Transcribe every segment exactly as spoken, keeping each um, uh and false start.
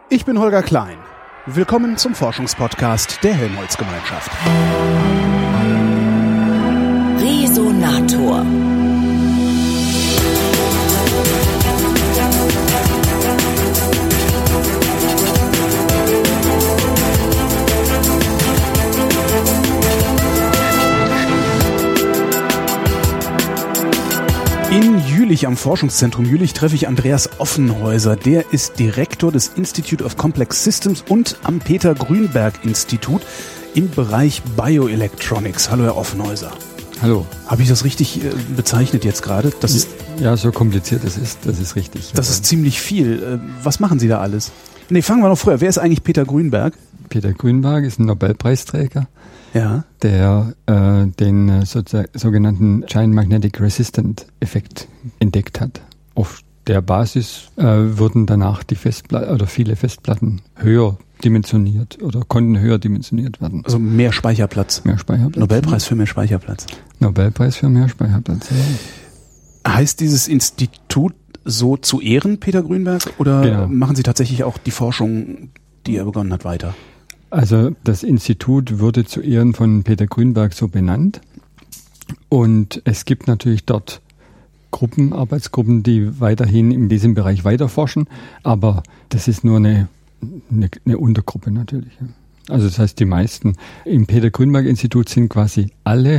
Ich bin Holger Klein. Willkommen zum Forschungspodcast der Helmholtz-Gemeinschaft. Resonator. In Jülich am Forschungszentrum Jülich treffe ich Andreas Offenhäuser. Der ist Direktor des Institute of Complex Systems und am Peter-Grünberg-Institut im Bereich Bioelectronics. Hallo, Herr Offenhäuser. Hallo. Habe ich das richtig äh, bezeichnet jetzt gerade? Das ist, ja, so kompliziert es ist, das ist richtig. Das ist ziemlich viel. Äh, was machen Sie da alles? Nee, fangen wir noch früher. Wer ist eigentlich Peter Grünberg? Peter Grünberg ist ein Nobelpreisträger, ja, der äh, den äh, sogenannten Giant Magnetic Resistant Effekt entdeckt hat. Auf der Basis äh, wurden danach die Festplatten oder viele Festplatten höher dimensioniert oder konnten höher dimensioniert werden. Also mehr Speicherplatz. Mehr Speicherplatz. Nobelpreis für mehr Speicherplatz. Nobelpreis für mehr Speicherplatz. Ja. Heißt dieses Institut so zu Ehren Peter Grünberg oder genau. Machen Sie tatsächlich auch die Forschung, die er begonnen hat, weiter? Also das Institut wurde zu Ehren von Peter Grünberg so benannt und es gibt natürlich dort Gruppen, Arbeitsgruppen, die weiterhin in diesem Bereich weiterforschen, aber das ist nur eine, eine, eine Untergruppe natürlich. Also das heißt, die meisten im Peter Grünberg Institut sind quasi alle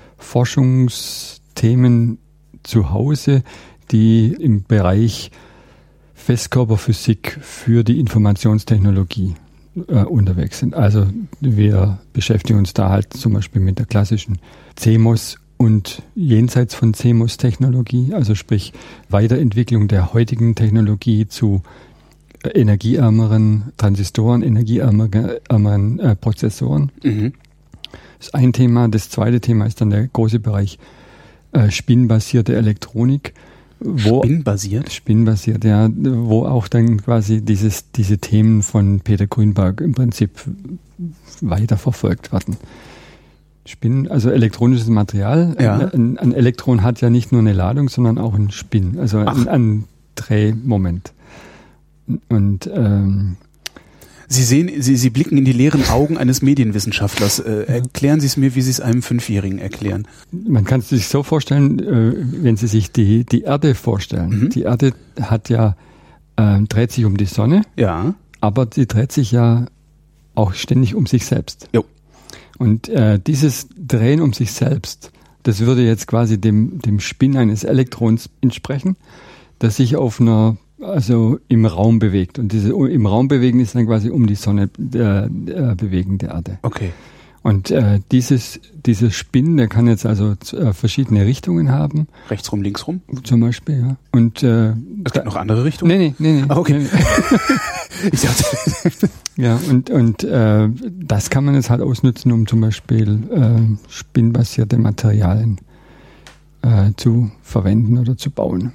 Forschungsthemen zu Hause, die im Bereich Festkörperphysik für die Informationstechnologie äh, unterwegs sind. Also wir beschäftigen uns da halt zum Beispiel mit der klassischen C M O S und jenseits von C M O S-Technologie, also sprich Weiterentwicklung der heutigen Technologie zu energieärmeren Transistoren, energieärmeren äh, Prozessoren. Mhm. Das ist ein Thema. Das zweite Thema ist dann der große Bereich äh, spinnbasierte Elektronik. Wo, Spinnbasiert? Spinnbasiert, ja, wo auch dann quasi dieses, diese Themen von Peter Grünberg im Prinzip weiterverfolgt werden. Spinn, also elektronisches Material. Ja. Ein, ein Elektron hat ja nicht nur eine Ladung, sondern auch einen Spin, also ein, ein Drehmoment. Und ähm, Sie sehen, Sie, Sie blicken in die leeren Augen eines Medienwissenschaftlers. Äh, erklären Sie es mir, wie Sie es einem Fünfjährigen erklären. Man kann es sich so vorstellen, äh, wenn Sie sich die, die Erde vorstellen. Mhm. Die Erde hat ja, äh, dreht sich um die Sonne, ja, aber sie dreht sich ja auch ständig um sich selbst. Jo. Und äh, dieses Drehen um sich selbst, das würde jetzt quasi dem, dem Spin eines Elektrons entsprechen, das sich auf einer also im Raum bewegt. Und diese im Raum bewegen ist dann quasi um die Sonne äh, äh, bewegen der Erde. Okay. Und äh, dieses, dieses Spin, der kann jetzt also äh, verschiedene Richtungen haben. Rechtsrum, linksrum? Zum Beispiel, ja. Und äh, es gibt noch andere Richtungen? Nee, nee, nee. nee. Ach, okay. Nee, nee. Ich dachte. Ja, und, und äh, das kann man jetzt halt ausnutzen, um zum Beispiel äh, spinnbasierte Materialien äh, zu verwenden oder zu bauen.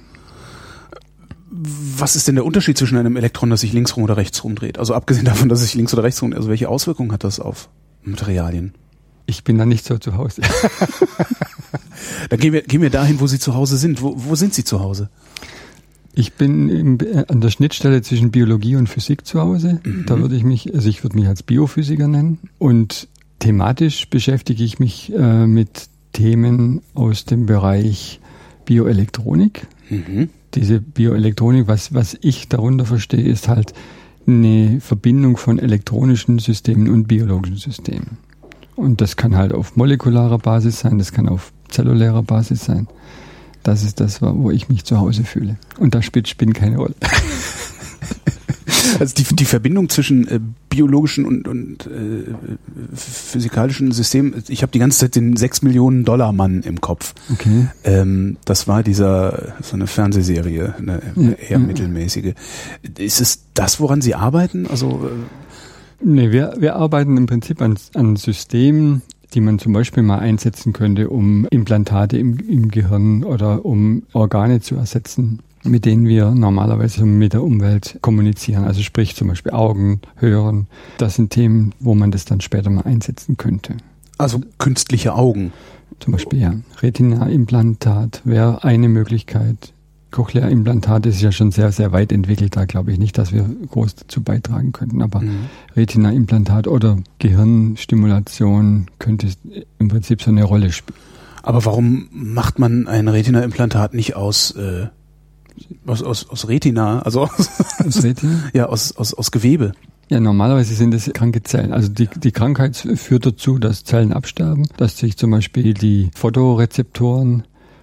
Was ist denn der Unterschied zwischen einem Elektron, das sich linksrum oder rechtsrum dreht? Also abgesehen davon, dass sich links oder rechtsrum, also welche Auswirkungen hat das auf Materialien? Ich bin da nicht so zu Hause. Dann gehen wir, gehen wir dahin, wo Sie zu Hause sind. Wo, wo sind Sie zu Hause? Ich bin im, an der Schnittstelle zwischen Biologie und Physik zu Hause. Mhm. Da würde ich mich, also ich würde mich als Biophysiker nennen. Und thematisch beschäftige ich mich äh, mit Themen aus dem Bereich Bioelektronik. Mhm. Diese Bioelektronik, was, was ich darunter verstehe, ist halt eine Verbindung von elektronischen Systemen und biologischen Systemen. Und das kann halt auf molekularer Basis sein, das kann auf zellulärer Basis sein. Das ist das, wo ich mich zu Hause fühle. Und da spielt Spinn keine Rolle. Also die, die Verbindung zwischen äh, biologischen und, und äh, physikalischen Systemen, ich habe die ganze Zeit den sechs Millionen Dollar Mann im Kopf. Okay. Ähm, das war dieser, so eine Fernsehserie, eine ja, eher ja. mittelmäßige. Ist es das, woran Sie arbeiten? Also äh Nee, wir, wir arbeiten im Prinzip an, an Systemen, die man zum Beispiel mal einsetzen könnte, um Implantate im, im Gehirn oder um Organe zu ersetzen, mit denen wir normalerweise mit der Umwelt kommunizieren. Also sprich zum Beispiel Augen, Hören. Das sind Themen, wo man das dann später mal einsetzen könnte. Also künstliche Augen? Zum Beispiel, ja. Retina-Implantat wäre eine Möglichkeit. Cochlea-Implantat ist ja schon sehr, sehr weit entwickelt. Da glaube ich nicht, dass wir groß dazu beitragen könnten. Aber mhm. Retina-Implantat oder Gehirnstimulation könnte im Prinzip so eine Rolle spielen. Aber warum macht man ein Retina-Implantat nicht aus, äh, aus, aus, aus Retina? Also aus, aus Retina? Ja, aus, aus, aus Gewebe. Ja, normalerweise sind es kranke Zellen. Also die, die Krankheit führt dazu, dass Zellen absterben, dass sich zum Beispiel die Photorezeptoren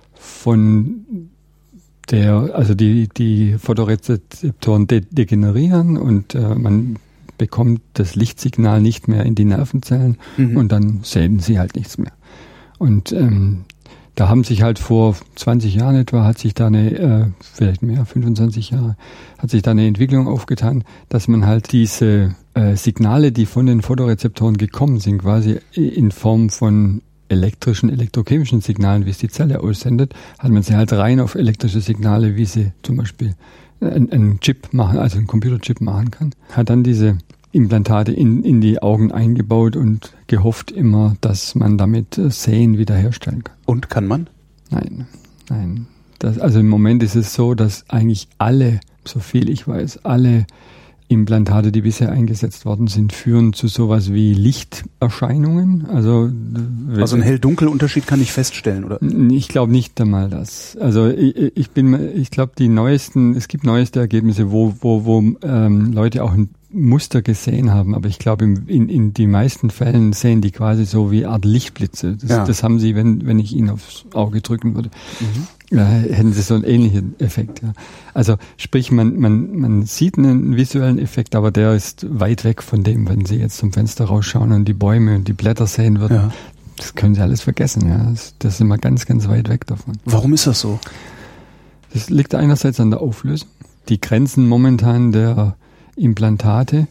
von der, also die, die Photorezeptoren de- degenerieren und äh, man bekommt das Lichtsignal nicht mehr in die Nervenzellen mhm. und dann sehen sie halt nichts mehr. Und ähm, da haben sich halt vor zwanzig Jahren etwa, hat sich da eine, äh, vielleicht mehr, fünfundzwanzig Jahre, hat sich da eine Entwicklung aufgetan, dass man halt diese äh, Signale, die von den Photorezeptoren gekommen sind, quasi in Form von elektrischen, elektrochemischen Signalen, wie es die Zelle aussendet, hat man sie halt rein auf elektrische Signale, wie sie zum Beispiel einen, einen Chip machen, also einen Computerchip machen kann. Hat dann diese Implantate in, in die Augen eingebaut und gehofft immer, dass man damit Sehen wiederherstellen kann. Und kann man? Nein, nein. Das, also im Moment ist es so, dass eigentlich alle, so viel ich weiß, alle Implantate, die bisher eingesetzt worden sind, führen zu sowas wie Lichterscheinungen. Also, also einen Hell-Dunkel-Unterschied kann ich feststellen, oder? Ich glaube nicht einmal das. Also ich, ich bin, ich glaube die neuesten, es gibt neueste Ergebnisse, wo wo wo ähm, Leute auch ein Muster gesehen haben, aber ich glaube in, in die meisten Fällen sehen die quasi so wie Art Lichtblitze. Das, ja. das haben sie, wenn wenn ich ihnen aufs Auge drücken würde. Mhm. Ja, hätten sie so einen ähnlichen Effekt. Ja. Also sprich, man, man, man sieht einen visuellen Effekt, aber der ist weit weg von dem, wenn Sie jetzt zum Fenster rausschauen und die Bäume und die Blätter sehen würden. Ja. Das können Sie alles vergessen. Ja. Das, das ist immer ganz, ganz weit weg davon. Warum ist das so? Das liegt einerseits an der Auflösung. Die Grenzen momentan der Implantate,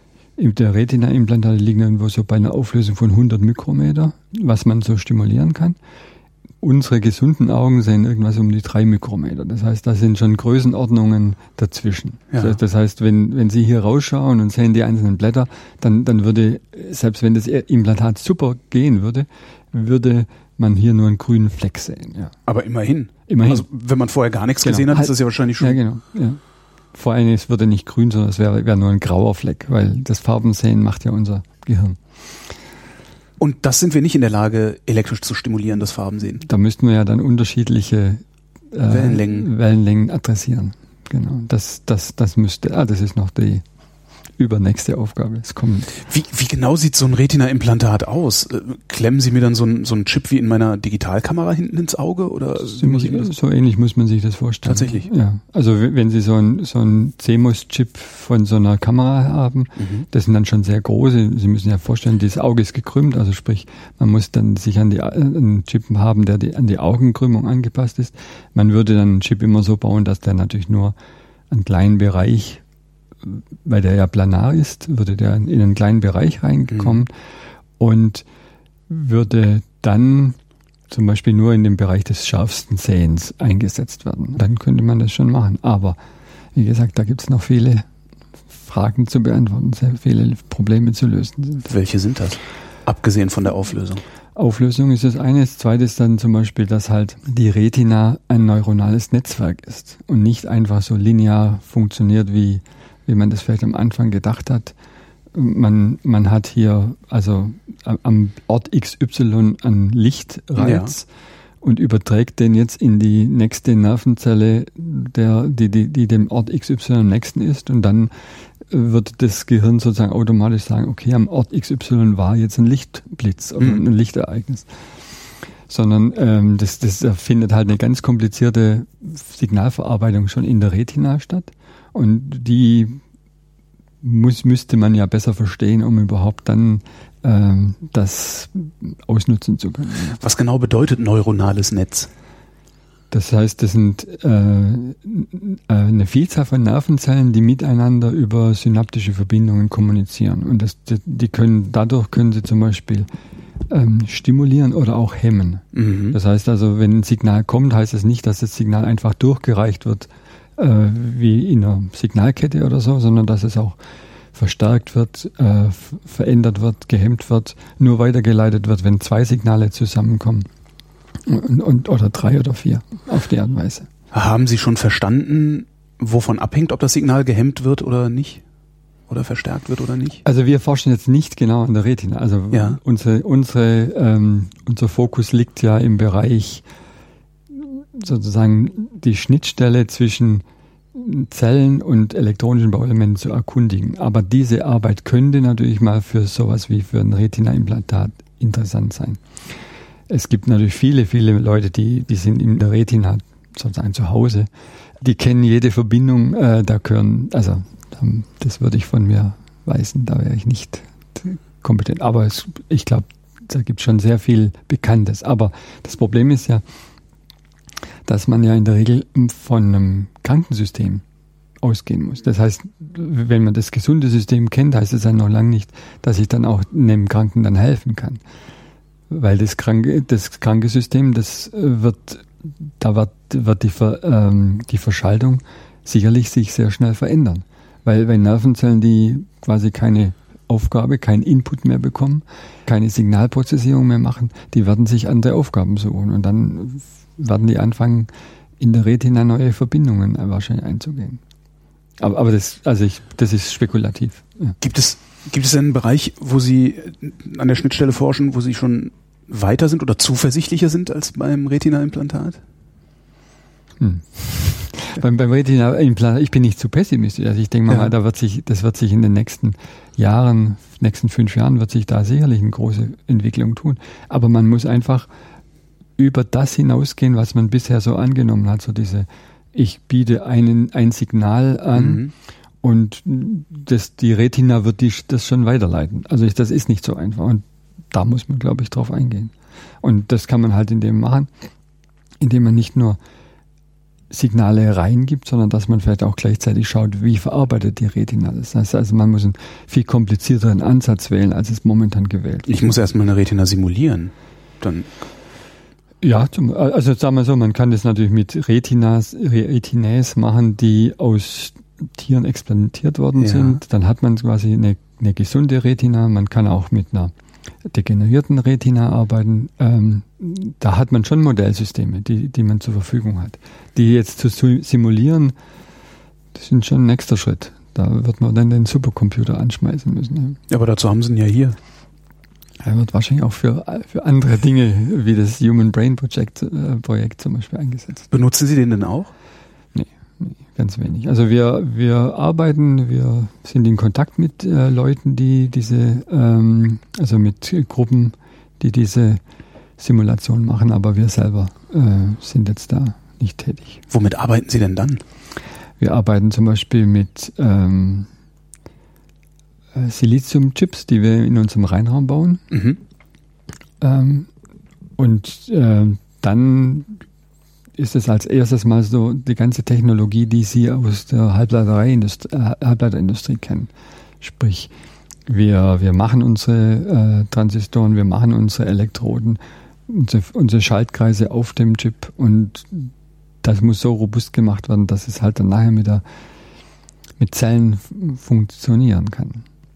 der Retina-Implantate liegen irgendwo so bei einer Auflösung von hundert Mikrometer, was man so stimulieren kann. Unsere gesunden Augen sehen irgendwas um die drei Mikrometer. Das heißt, da sind schon Größenordnungen dazwischen. Ja. Das heißt, wenn, wenn Sie hier rausschauen und sehen die einzelnen Blätter, dann, dann würde, selbst wenn das Implantat super gehen würde, würde man hier nur einen grünen Fleck sehen. Ja. Aber immerhin. Immerhin. Also wenn man vorher gar nichts genau. gesehen hat, ist das ja wahrscheinlich schon... Ja, genau. Ja. Vor allem, es würde nicht grün, sondern es wäre, wäre nur ein grauer Fleck, weil das Farbensehen macht ja unser Gehirn. Und das sind wir nicht in der Lage, elektrisch zu stimulieren, das Farbensehen. Da müssten wir ja dann unterschiedliche äh, Wellenlängen. Wellenlängen adressieren. Genau. Das, das, das müsste, ah, das ist noch die übernächste Aufgabe. Es kommt. Wie, wie genau sieht so ein Retina-Implantat aus? Klemmen Sie mir dann so einen so einen Chip wie in meiner Digitalkamera hinten ins Auge? Oder Ziemlich, so ähnlich muss man sich das vorstellen. Tatsächlich? Ja. Also wenn Sie so einen so einen C M O S-Chip von so einer Kamera haben, mhm. das sind dann schon sehr große. Sie müssen ja vorstellen, das Auge ist gekrümmt, also sprich, man muss dann sich an die einen Chip haben, der die, an die Augenkrümmung angepasst ist. Man würde dann einen Chip immer so bauen, dass der natürlich nur einen kleinen Bereich, weil der ja planar ist, würde der in einen kleinen Bereich reingekommen mhm. und würde dann zum Beispiel nur in dem Bereich des scharfsten Sehens eingesetzt werden. Dann könnte man das schon machen. Aber wie gesagt, da gibt es noch viele Fragen zu beantworten, sehr viele Probleme zu lösen. Welche sind das? Abgesehen von der Auflösung. Auflösung ist das eine. Das zweite ist dann zum Beispiel, dass halt die Retina ein neuronales Netzwerk ist und nicht einfach so linear funktioniert, wie wie man das vielleicht am Anfang gedacht hat. Man, man hat hier also am Ort X Y einen Lichtreiz ja. und überträgt den jetzt in die nächste Nervenzelle, der, die, die, die dem Ort X Y am nächsten ist, und dann wird das Gehirn sozusagen automatisch sagen, okay, am Ort X Y war jetzt ein Lichtblitz oder mhm. ein Lichtereignis. Sondern ähm, das, das findet halt eine ganz komplizierte Signalverarbeitung schon in der Retina statt. Und die muss, müsste man ja besser verstehen, um überhaupt dann ähm, das ausnutzen zu können. Was genau bedeutet neuronales Netz? Das heißt, das sind äh, eine Vielzahl von Nervenzellen, die miteinander über synaptische Verbindungen kommunizieren. Und das, die können, dadurch können sie zum Beispiel ähm, stimulieren oder auch hemmen. Mhm. Das heißt also, wenn ein Signal kommt, heißt es nicht, dass das Signal einfach durchgereicht wird, äh, wie in einer Signalkette oder so, sondern dass es auch verstärkt wird, äh, verändert wird, gehemmt wird, nur weitergeleitet wird, wenn zwei Signale zusammenkommen. Und, und, oder drei oder vier, auf die Art und Weise. Haben Sie schon verstanden, wovon abhängt, ob das Signal gehemmt wird oder nicht? Oder verstärkt wird oder nicht? Also wir forschen jetzt nicht genau an der Retina. Also ja. unsere, unsere, ähm, unser Fokus liegt ja im Bereich sozusagen die Schnittstelle zwischen Zellen und elektronischen Bauelementen zu erkundigen. Aber diese Arbeit könnte natürlich mal für sowas wie für ein Retina-Implantat interessant sein. Es gibt natürlich viele, viele Leute, die, die sind in der Retina sozusagen zu Hause. Die kennen jede Verbindung, äh, da gehören, also das würde ich von mir weisen, da wäre ich nicht kompetent. Aber es, ich glaube, da gibt es schon sehr viel Bekanntes. Aber das Problem ist ja, dass man ja in der Regel von einem Krankensystem ausgehen muss. Das heißt, wenn man das gesunde System kennt, heißt es ja noch lange nicht, dass ich dann auch einem Kranken dann helfen kann. Weil das kranke, das kranke System, das wird, da wird, wird die, Ver, ähm, die Verschaltung sicherlich sich sehr schnell verändern. Weil bei Nervenzellen, die quasi keine Aufgabe, keinen Input mehr bekommen, keine Signalprozessierung mehr machen, die werden sich andere Aufgaben suchen und dann werden die anfangen, in der Retina neue Verbindungen wahrscheinlich einzugehen. Aber, aber das, also ich, das ist spekulativ. Ja. Gibt es, gibt es einen Bereich, wo Sie an der Schnittstelle forschen, wo Sie schon weiter sind oder zuversichtlicher sind als beim Retina-Implantat? Hm. beim, beim Retina-Implantat, ich bin nicht zu pessimistisch. Also ich denke mal, ja. da wird sich, das wird sich in den nächsten Jahren, nächsten fünf Jahren wird sich da sicherlich eine große Entwicklung tun. Aber man muss einfach über das hinausgehen, was man bisher so angenommen hat. So diese, ich biete einen, ein Signal an mhm. und das, die Retina wird die, das schon weiterleiten. Also ich, das ist nicht so einfach. Und da muss man, glaube ich, drauf eingehen. Und das kann man halt in dem machen, indem man nicht nur Signale reingibt, sondern dass man vielleicht auch gleichzeitig schaut, wie verarbeitet die Retina das. Das heißt also, man muss einen viel komplizierteren Ansatz wählen, als es momentan gewählt wird. Ich muss erstmal eine Retina simulieren. Dann ja, zum, also sagen wir so, man kann das natürlich mit Retinas, Retinäs machen, die aus Tieren experimentiert worden ja. sind. Dann hat man quasi eine, eine gesunde Retina. Man kann auch mit einer degenerierten Retina arbeiten. Ähm, da hat man schon Modellsysteme, die, die man zur Verfügung hat. Die jetzt zu simulieren, das sind schon ein nächster Schritt. Da wird man dann den Supercomputer anschmeißen müssen. Ja. Aber dazu haben sie ihn ja hier. Er wird wahrscheinlich auch für, für andere Dinge wie das Human Brain Project, äh, Projekt zum Beispiel eingesetzt. Benutzen Sie den denn auch? Nee, nee, ganz wenig. Also wir, wir arbeiten, wir sind in Kontakt mit äh, Leuten, die diese, ähm, also mit Gruppen, die diese Simulation machen, aber wir selber äh, sind jetzt da nicht tätig. Womit arbeiten Sie denn dann? Wir arbeiten zum Beispiel mit ähm, Silizium-Chips, die wir in unserem Reinraum bauen. Mhm. Ähm, und äh, dann ist es als erstes mal so die ganze Technologie, die Sie aus der Halbleiterindustrie, äh, Halbleiterindustrie kennen. Sprich, wir, wir machen unsere äh, Transistoren, wir machen unsere Elektroden, unsere, unsere Schaltkreise auf dem Chip und das muss so robust gemacht werden, dass es halt dann nachher mit, der, mit Zellen f- funktionieren kann.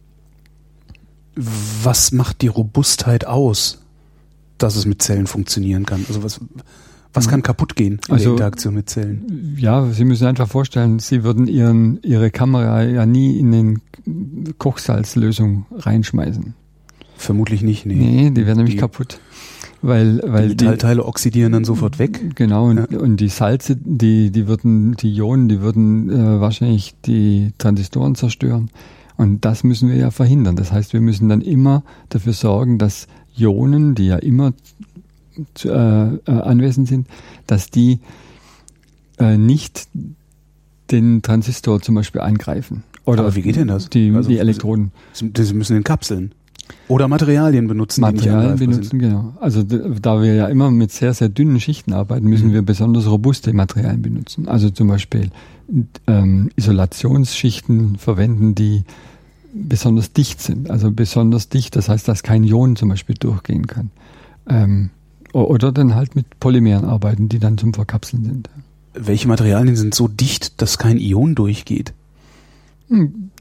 Was macht die Robustheit aus, dass es mit Zellen funktionieren kann? Also was, was kann kaputt gehen in also, der Interaktion mit Zellen? Ja, Sie müssen einfach vorstellen, Sie würden Ihren, Ihre Kamera ja nie in eine Kochsalzlösung reinschmeißen. Vermutlich nicht, nee. Nee, die werden nämlich die, kaputt. Weil, weil die Metallteile oxidieren dann sofort weg. Genau, und, ja. und die Salze, die, die würden, die Ionen, die würden äh, wahrscheinlich die Transistoren zerstören. Und das müssen wir ja verhindern. Das heißt, wir müssen dann immer dafür sorgen, dass Ionen, die ja immer zu, äh, äh, anwesend sind, dass die äh, nicht den Transistor zum Beispiel angreifen. Oder aber wie geht denn das? Die, also, die Elektroden. Sie, sie müssen in Kapseln. Oder Materialien benutzen, Materialien die nicht benutzen, sind. Genau. Also da wir ja immer mit sehr, sehr dünnen Schichten arbeiten, müssen mhm. wir besonders robuste Materialien benutzen. Also zum Beispiel ähm, Isolationsschichten verwenden, die besonders dicht sind. Also besonders dicht, das heißt, dass kein Ion zum Beispiel durchgehen kann. Ähm, oder dann halt mit Polymeren arbeiten, die dann zum Verkapseln sind. Welche Materialien sind so dicht, dass kein Ion durchgeht?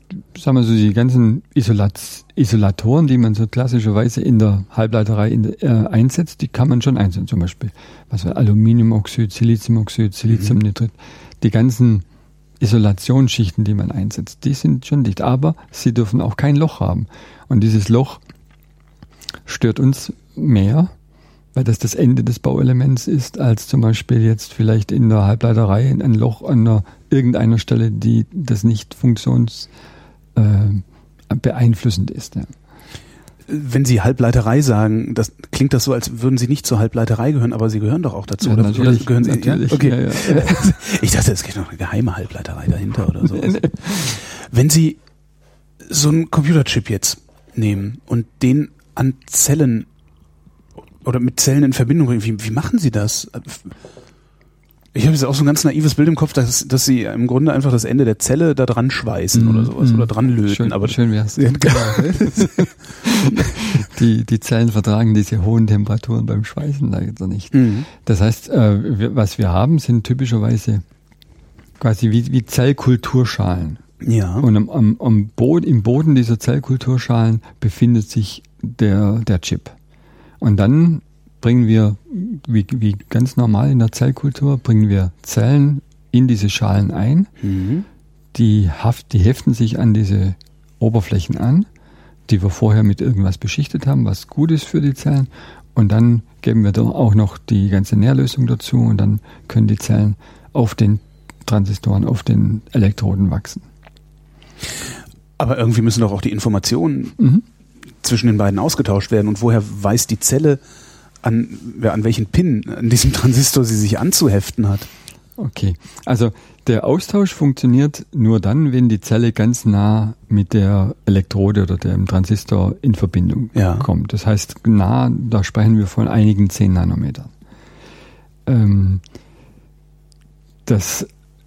sagen wir so, die ganzen Isolat- Isolatoren, die man so klassischerweise in der Halbleiterei in der, äh, einsetzt, die kann man schon einsetzen. Zum Beispiel was wir, Aluminiumoxid, Siliziumoxid, Siliziumnitrit. Mhm. Die ganzen Isolationsschichten, die man einsetzt, die sind schon dicht. Aber sie dürfen auch kein Loch haben. Und dieses Loch stört uns mehr, weil das das Ende des Bauelements ist, als zum Beispiel jetzt vielleicht in der Halbleiterei ein Loch an einer, irgendeiner Stelle, die das nicht funktions äh, beeinflussend ist. Ja. Wenn Sie Halbleiterei sagen, das klingt das so, als würden Sie nicht zur Halbleiterei gehören, aber Sie gehören doch auch dazu. Ja, oder, natürlich, oder gehören Sie? Natürlich, ja? Okay. Ja, ja. Ich dachte, es gibt noch eine geheime Halbleiterei dahinter oder so. Wenn Sie so einen Computerchip jetzt nehmen und den an Zellen oder mit Zellen in Verbindung bringen, wie, wie machen Sie das? Ich habe jetzt auch so ein ganz naives Bild im Kopf, dass, dass Sie im Grunde einfach das Ende der Zelle da dran schweißen mm, oder sowas mm. oder dran löten. Schön, aber schön wär's. die, die Zellen vertragen diese hohen Temperaturen beim Schweißen leider nicht. Mm. Das heißt, äh, wir, was wir haben, sind typischerweise quasi wie, wie Zellkulturschalen. Ja. Und am, am, am Boden, im Boden dieser Zellkulturschalen befindet sich der, der Chip. Und dann bringen wir, wie, wie ganz normal in der Zellkultur, bringen wir Zellen in diese Schalen ein. Mhm. Die, haft, die heften sich an diese Oberflächen an, die wir vorher mit irgendwas beschichtet haben, was gut ist für die Zellen. Und dann geben wir da auch noch die ganze Nährlösung dazu und dann können die Zellen auf den Transistoren, auf den Elektroden wachsen. Aber irgendwie müssen doch auch die Informationen mhm. zwischen den beiden ausgetauscht werden. Und woher weiß die Zelle, an, an welchen Pin an diesem Transistor sie sich anzuheften hat? Okay, also der Austausch funktioniert nur dann, wenn die Zelle ganz nah mit der Elektrode oder dem Transistor in Verbindung ja. kommt. Das heißt, nah, da sprechen wir von einigen zehn Nanometern. Ähm, das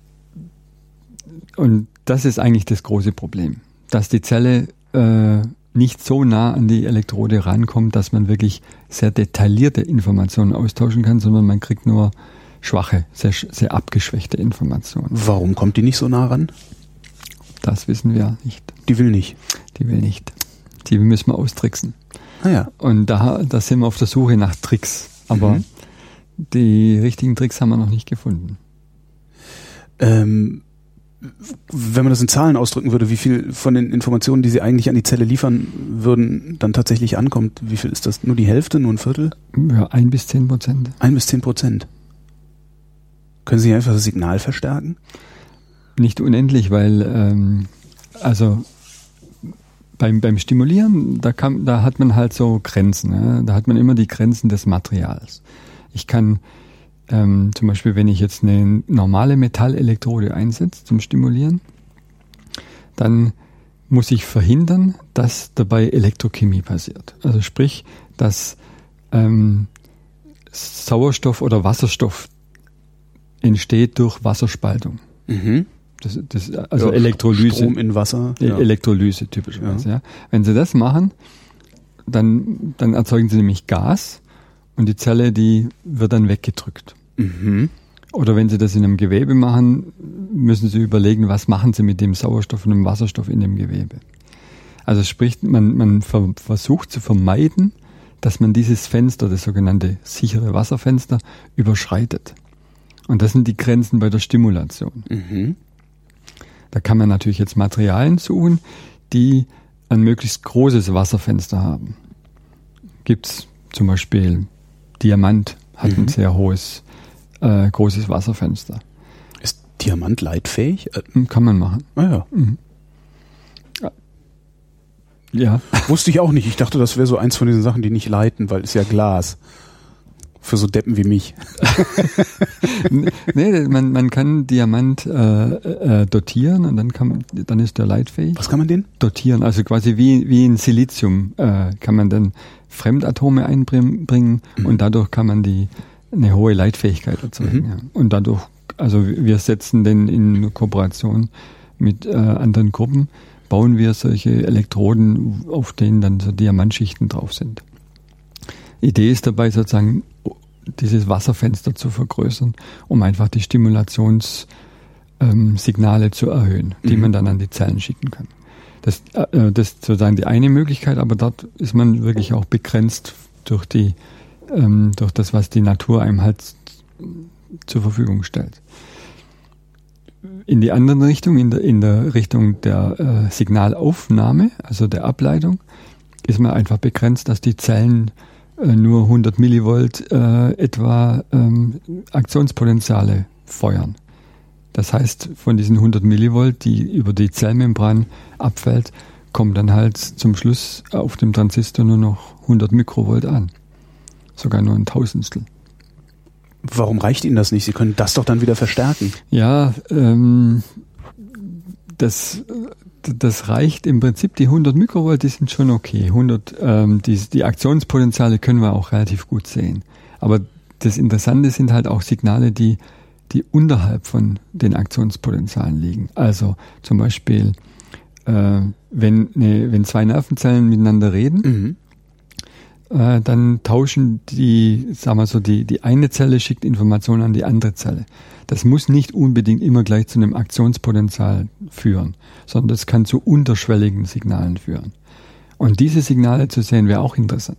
und das ist eigentlich das große Problem, dass die Zelle äh, nicht so nah an die Elektrode rankommt, dass man wirklich sehr detaillierte Informationen austauschen kann, sondern man kriegt nur schwache, sehr, sehr abgeschwächte Informationen. Warum kommt die nicht so nah ran? Das wissen wir nicht. Die will nicht? Die will nicht. Die müssen wir austricksen. Ah ja. Und da, da sind wir auf der Suche nach Tricks. Aber mhm. die richtigen Tricks haben wir noch nicht gefunden. Ähm... Wenn man das in Zahlen ausdrücken würde, wie viel von den Informationen, die Sie eigentlich an die Zelle liefern würden, dann tatsächlich ankommt, wie viel ist das? Nur die Hälfte, nur ein Viertel? Ja, ein bis zehn Prozent. Ein bis zehn Prozent. Können Sie einfach das Signal verstärken? Nicht unendlich, weil ähm, also beim, beim Stimulieren, da, kann, da hat man halt so Grenzen. Ja? Da hat man immer die Grenzen des Materials. Ich kann Ähm, zum Beispiel, wenn ich jetzt eine normale Metallelektrode einsetze zum Stimulieren, dann muss ich verhindern, dass dabei Elektrochemie passiert. Also sprich, dass ähm, Sauerstoff oder Wasserstoff entsteht durch Wasserspaltung. Mhm. Das, das, also ja, Elektrolyse. Strom in Wasser. Ja. Elektrolyse typischerweise. Ja. Ja. Wenn Sie das machen, dann, dann erzeugen Sie nämlich Gas und die Zelle, die wird dann weggedrückt. Mhm. Oder wenn Sie das in einem Gewebe machen, müssen Sie überlegen, was machen Sie mit dem Sauerstoff und dem Wasserstoff in dem Gewebe. Also sprich, man, man ver- versucht zu vermeiden, dass man dieses Fenster, das sogenannte sichere Wasserfenster, überschreitet. Und das sind die Grenzen bei der Stimulation. Mhm. Da kann man natürlich jetzt Materialien suchen, die ein möglichst großes Wasserfenster haben. Gibt's zum Beispiel Diamant, hat mhm. ein sehr hohes, äh, großes Wasserfenster. Ist Diamant leitfähig? Kann man machen. Ah ja. Mhm. Ja. Wusste ich auch nicht. Ich dachte, das wäre so eins von diesen Sachen, die nicht leiten, weil es ja Glas. Für so Deppen wie mich. Nee, man, man kann Diamant äh, äh, dotieren und dann kann dann ist der leitfähig. Was kann man den? Dotieren, also quasi wie wie in Silizium äh, kann man dann Fremdatome einbringen mhm. und dadurch kann man die eine hohe Leitfähigkeit erzeugen. Mhm. Ja. Und dadurch, also wir setzen den in Kooperation mit äh, anderen Gruppen, bauen wir solche Elektroden, auf denen dann so Diamantschichten drauf sind. Idee ist dabei sozusagen, dieses Wasserfenster zu vergrößern, um einfach die Stimulationssignale ähm, zu erhöhen, die mhm. man dann an die Zellen schicken kann. Das, äh, das ist sozusagen die eine Möglichkeit, aber dort ist man wirklich auch begrenzt durch die, ähm, durch das, was die Natur einem halt zur Verfügung stellt. In die andere Richtung, in der, in der Richtung der äh, Signalaufnahme, also der Ableitung, ist man einfach begrenzt, dass die Zellen äh, nur hundert Millivolt äh, etwa ähm, Aktionspotenziale feuern. Das heißt, von diesen hundert Millivolt, die über die Zellmembran abfällt, kommt dann halt zum Schluss auf dem Transistor nur noch hundert Mikrovolt an. Sogar nur ein Tausendstel. Warum reicht Ihnen das nicht? Sie können das doch dann wieder verstärken. Ja, ähm, das, das reicht im Prinzip. Die hundert Mikrovolt, die sind schon okay. hundert, ähm, die, die Aktionspotenziale können wir auch relativ gut sehen. Aber das Interessante sind halt auch Signale, die, die unterhalb von den Aktionspotenzialen liegen. Also zum Beispiel, äh, wenn, ne, wenn zwei Nervenzellen miteinander reden, mhm. dann tauschen die, sagen wir so, die, die eine Zelle schickt Informationen an die andere Zelle. Das muss nicht unbedingt immer gleich zu einem Aktionspotenzial führen, sondern das kann zu unterschwelligen Signalen führen. Und diese Signale zu sehen, wäre auch interessant.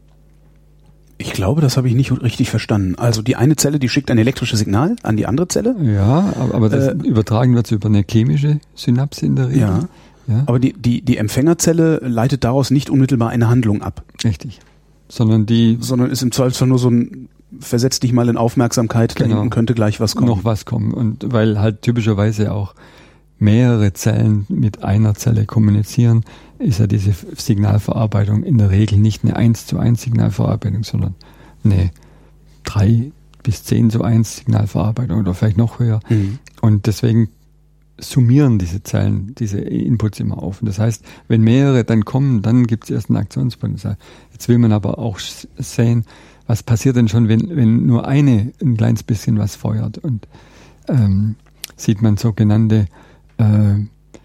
Ich glaube, das habe ich nicht richtig verstanden. Also die eine Zelle, die schickt ein elektrisches Signal an die andere Zelle? Ja, aber das äh, übertragen wird über eine chemische Synapse in der Regel. Ja, ja. Aber die, die, die Empfängerzelle leitet daraus nicht unmittelbar eine Handlung ab. Richtig. Sondern die, sondern ist im Zweifelsfall nur so ein versetz dich mal in Aufmerksamkeit, genau, da hinten könnte gleich was kommen. Noch was kommen. Und weil halt typischerweise auch mehrere Zellen mit einer Zelle kommunizieren, ist ja diese Signalverarbeitung in der Regel nicht eine eins zu eins Signalverarbeitung, sondern eine drei bis zehn zu eins Signalverarbeitung oder vielleicht noch höher. Mhm. Und deswegen summieren diese Zellen, diese Inputs immer auf. Und das heißt, wenn mehrere dann kommen, dann gibt es erst ein Aktionspotenzial. Jetzt will man aber auch sehen, was passiert denn schon, wenn, wenn nur eine ein kleines bisschen was feuert. Und ähm, sieht man sogenannte äh,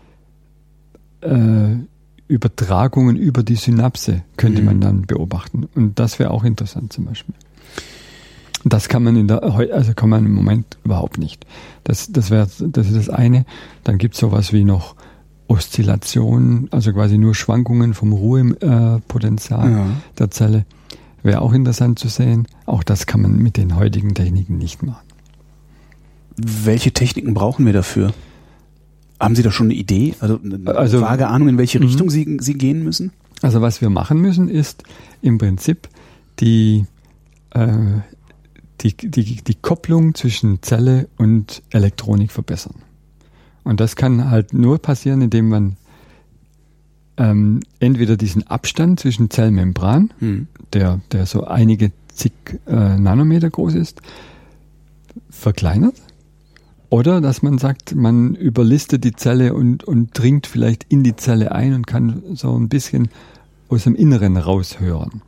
äh, Übertragungen über die Synapse, könnte mhm. man dann beobachten. Und das wäre auch interessant zum Beispiel. Das kann man in der, also kann man im Moment überhaupt nicht. Das, das wäre, das ist das eine. Dann gibt es sowas wie noch Oszillation, also quasi nur Schwankungen vom Ruhepotenzial ja. der Zelle. Wäre auch interessant zu sehen. Auch das kann man mit den heutigen Techniken nicht machen. Welche Techniken brauchen wir dafür? Haben Sie da schon eine Idee? Also eine also, vage Ahnung, in welche Richtung mhm. Sie, Sie gehen müssen? Also was wir machen müssen, ist im Prinzip die äh, Die, die, die Kopplung zwischen Zelle und Elektronik verbessern. Und das kann halt nur passieren, indem man ähm, entweder diesen Abstand zwischen Zellmembran, hm. der, der so einige zig äh, Nanometer groß ist, verkleinert. Oder dass man sagt, man überlistet die Zelle und, und dringt vielleicht in die Zelle ein und kann so ein bisschen aus dem Inneren raushören.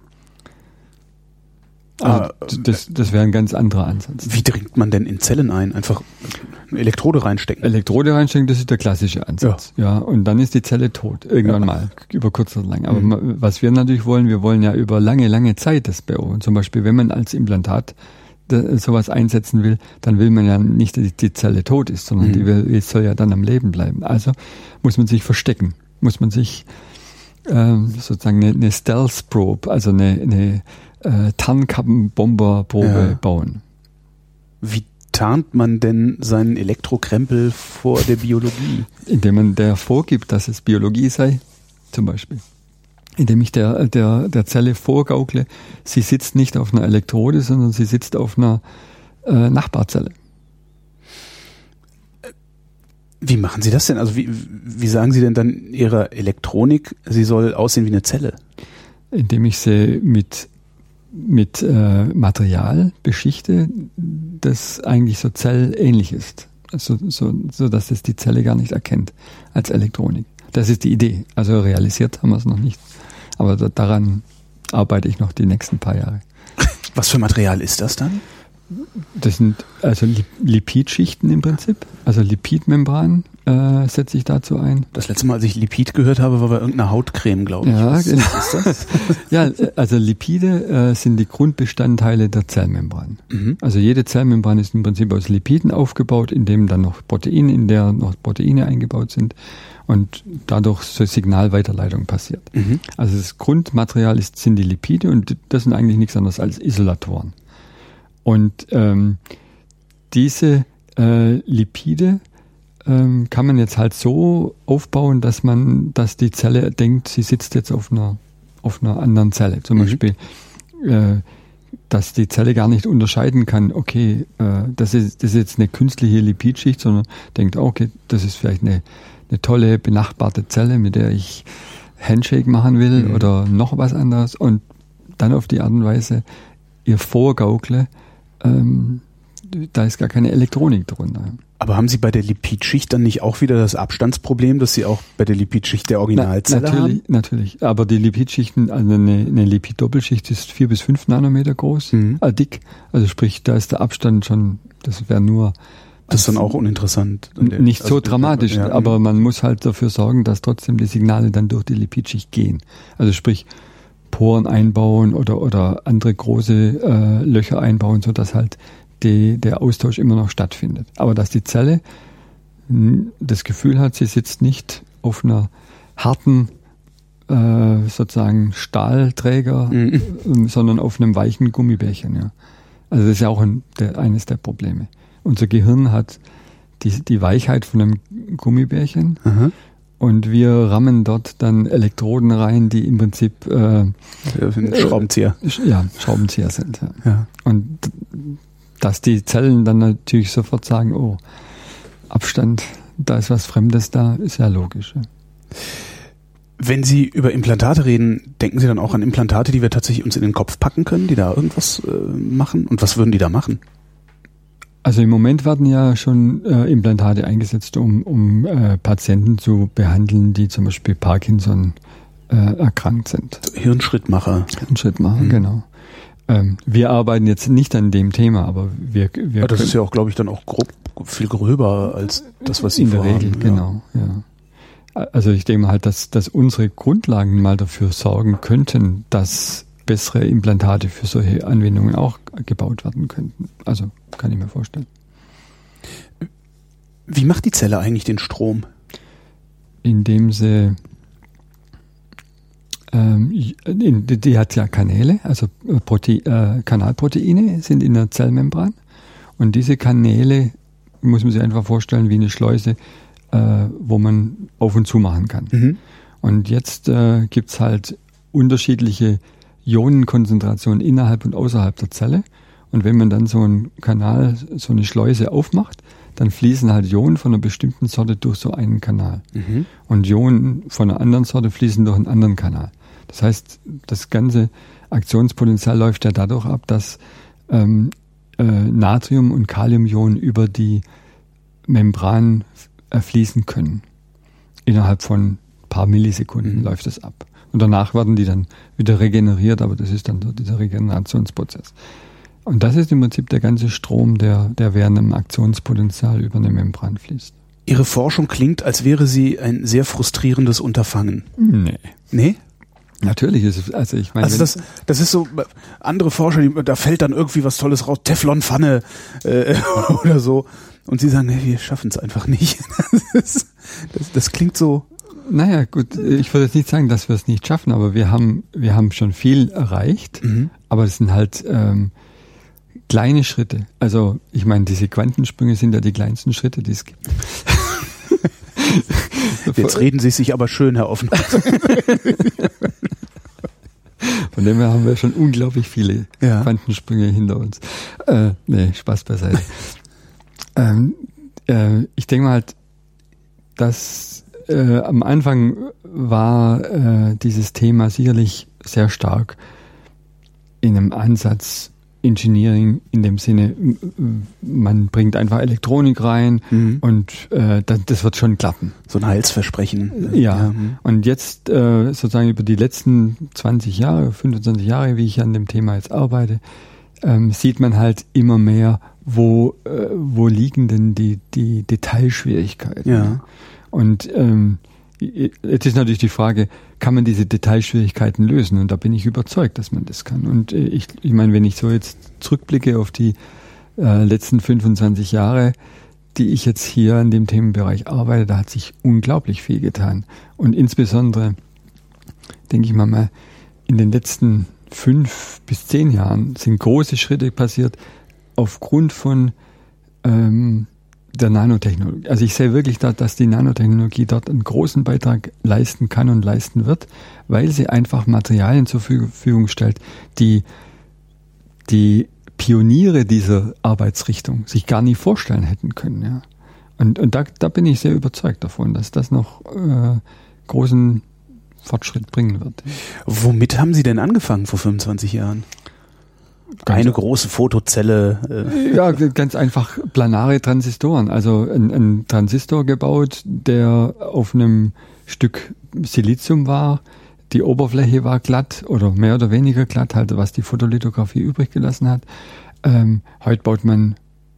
Also das, das wäre ein ganz anderer Ansatz. Wie dringt man denn in Zellen ein? Einfach eine Elektrode reinstecken? Elektrode reinstecken, das ist der klassische Ansatz. Ja, ja, und dann ist die Zelle tot, irgendwann ja. mal, über kurz oder lang. Aber mhm. was wir natürlich wollen, wir wollen ja über lange, lange Zeit das beobachten. Zum Beispiel, wenn man als Implantat sowas einsetzen will, dann will man ja nicht, dass die Zelle tot ist, sondern mhm. die, will, die soll ja dann am Leben bleiben. Also muss man sich verstecken, muss man sich ähm, sozusagen eine, eine Stealth-Probe, also eine, eine Äh, Tarnkappenbomberprobe ja. bauen. Wie tarnt man denn seinen Elektrokrempel vor der Biologie? Indem man der vorgibt, dass es Biologie sei, zum Beispiel. Indem ich der, der, der Zelle vorgaukle, sie sitzt nicht auf einer Elektrode, sondern sie sitzt auf einer äh, Nachbarzelle. Wie machen Sie das denn? Also wie, wie sagen Sie denn dann Ihrer Elektronik, sie soll aussehen wie eine Zelle? Indem ich sie mit mit äh, Material beschichte, das eigentlich so zellähnlich ist, so, so, so dass es die Zelle gar nicht erkennt als Elektronik. Das ist die Idee. Also realisiert haben wir es noch nicht, aber da, daran arbeite ich noch die nächsten paar Jahre. Was für Material ist das dann? Das sind also Lipidschichten im Prinzip, also Lipidmembran äh, setze ich dazu ein. Das letzte Mal, als ich Lipid gehört habe, war bei irgendeiner Hautcreme, glaube ich. Ja, Was genau. ist das? Ja, also Lipide äh, sind die Grundbestandteile der Zellmembran. Mhm. Also jede Zellmembran ist im Prinzip aus Lipiden aufgebaut, in dem dann noch Proteine, in der noch Proteine eingebaut sind. und dadurch so Signalweiterleitung passiert. Mhm. Also das Grundmaterial ist, sind die Lipide und das sind eigentlich nichts anderes als Isolatoren. Und ähm, diese äh, Lipide ähm, kann man jetzt halt so aufbauen, dass man, dass die Zelle denkt, sie sitzt jetzt auf einer auf einer anderen Zelle. Zum mhm. Beispiel, äh, dass die Zelle gar nicht unterscheiden kann, okay, äh, das ist, das ist jetzt eine künstliche Lipidschicht, sondern denkt, okay, das ist vielleicht eine, eine tolle benachbarte Zelle, mit der ich Handshake machen will mhm. oder noch was anderes und dann auf die Art und Weise ihr vorgaukle, ähm, da ist gar keine Elektronik drunter. Aber haben Sie bei der Lipidschicht dann nicht auch wieder das Abstandsproblem, dass Sie auch bei der Lipidschicht der Originalzelle Na, natürlich, haben? Natürlich, aber die Lipidschichten, also eine, eine Lipid-Doppelschicht ist vier bis fünf Nanometer groß, mhm. äh, dick. Also sprich, da ist der Abstand schon, das wäre nur... Das ist dann auch uninteressant. Nicht also so dramatisch, ja, aber man muss halt dafür sorgen, dass trotzdem die Signale dann durch die Lipidschicht gehen. Also sprich, Poren einbauen oder, oder andere große äh, Löcher einbauen, sodass halt die, der Austausch immer noch stattfindet. Aber dass die Zelle das Gefühl hat, sie sitzt nicht auf einer harten äh, sozusagen Stahlträger, mhm. sondern auf einem weichen Gummibärchen. Ja. Also das ist ja auch ein, der, eines der Probleme. Unser Gehirn hat die, die Weichheit von einem Gummibärchen mhm. und wir rammen dort dann Elektroden rein, die im Prinzip äh, Schraubenzieher. Äh, ja, Schraubenzieher sind. Ja. Ja. Und dass die Zellen dann natürlich sofort sagen, oh, Abstand, da ist was Fremdes da, ist ja logisch. Ja. Wenn Sie über Implantate reden, denken Sie dann auch an Implantate, die wir tatsächlich uns in den Kopf packen können, die da irgendwas äh, machen? Und was würden die da machen? Also im Moment werden ja schon äh, Implantate eingesetzt, um, um äh, Patienten zu behandeln, die zum Beispiel Parkinson äh, erkrankt sind. Hirnschrittmacher. Hirnschrittmacher, mhm. genau. Ähm, wir arbeiten jetzt nicht an dem Thema, aber wir, wir ja, das ist ja auch, glaube ich, dann auch grob, viel gröber als das, was Sie in der vorhaben. Regel, genau. Ja. Also ich denke halt, dass, dass unsere Grundlagen mal dafür sorgen könnten, dass bessere Implantate für solche Anwendungen auch gebaut werden könnten. Also kann ich mir vorstellen. Wie macht die Zelle eigentlich den Strom? Indem sie ähm, die, die hat ja Kanäle, also Prote, äh, Kanalproteine sind in der Zellmembran und diese Kanäle muss man sich einfach vorstellen wie eine Schleuse, äh, wo man auf und zu machen kann. Mhm. Und jetzt äh, gibt's halt unterschiedliche Ionenkonzentrationen innerhalb und außerhalb der Zelle. Und wenn man dann so einen Kanal, so eine Schleuse aufmacht, dann fließen halt Ionen von einer bestimmten Sorte durch so einen Kanal. Mhm. Und Ionen von einer anderen Sorte fließen durch einen anderen Kanal. Das heißt, das ganze Aktionspotenzial läuft ja dadurch ab, dass ähm, äh, Natrium- und Kaliumionen über die Membran äh, fließen können. Innerhalb von ein paar Millisekunden mhm. läuft es ab. Und danach werden die dann wieder regeneriert, aber das ist dann so dieser Regenerationsprozess. Und das ist im Prinzip der ganze Strom, der, der während einem Aktionspotenzial über eine Membran fließt. Ihre Forschung klingt, als wäre sie ein sehr frustrierendes Unterfangen. Nee. Nee? Natürlich ist es, also ich meine. Also das, das ist so, andere Forscher, die, da fällt dann irgendwie was Tolles raus, Teflonpfanne äh, oder so. Und sie sagen, hey, wir schaffen es einfach nicht. Das, das, das klingt so. Naja, gut, ich würde jetzt nicht sagen, dass wir es nicht schaffen, aber wir haben, wir haben schon viel erreicht, mhm. aber es sind halt ähm, kleine Schritte. Also ich meine, diese Quantensprünge sind ja die kleinsten Schritte, die es gibt. Jetzt reden Sie sich aber schön, Herr Offenhauser. Von dem her haben wir schon unglaublich viele ja. Quantensprünge hinter uns. Äh, nee, Spaß beiseite. ähm, äh, ich denke mal halt, dass äh, am Anfang war äh, dieses Thema sicherlich sehr stark in einem Ansatz Engineering in dem Sinne, man bringt einfach Elektronik rein mhm. und äh, das, das wird schon klappen. So ein Heilsversprechen. Ja, ja. Und jetzt äh, sozusagen über die letzten zwanzig Jahre, fünfundzwanzig Jahre, wie ich an dem Thema jetzt arbeite, ähm, sieht man halt immer mehr, wo, äh, wo liegen denn die, die Detailschwierigkeiten. Ja. Und ähm, jetzt ist natürlich die Frage, kann man diese Detailschwierigkeiten lösen? Und da bin ich überzeugt, dass man das kann. Und ich, ich meine, wenn ich so jetzt zurückblicke auf die äh, letzten fünfundzwanzig Jahre, die ich jetzt hier in dem Themenbereich arbeite, da hat sich unglaublich viel getan. Und insbesondere, denke ich mal, mal in den letzten fünf bis zehn Jahren sind große Schritte passiert aufgrund von ähm, der Nanotechnologie. Also ich sehe wirklich, da, dass die Nanotechnologie dort einen großen Beitrag leisten kann und leisten wird, weil sie einfach Materialien zur Verfügung stellt, die die Pioniere dieser Arbeitsrichtung sich gar nie vorstellen hätten können. Ja. Und, und da, da bin ich sehr überzeugt davon, dass das noch äh, großen Fortschritt bringen wird. Womit haben Sie denn angefangen vor fünfundzwanzig Jahren? Ganz Eine große Fotozelle. Äh. Ja, ganz einfach planare Transistoren. Also ein, ein Transistor gebaut, der auf einem Stück Silizium war. Die Oberfläche war glatt oder mehr oder weniger glatt, halt was die Fotolithografie übrig gelassen hat. Ähm, heute baut man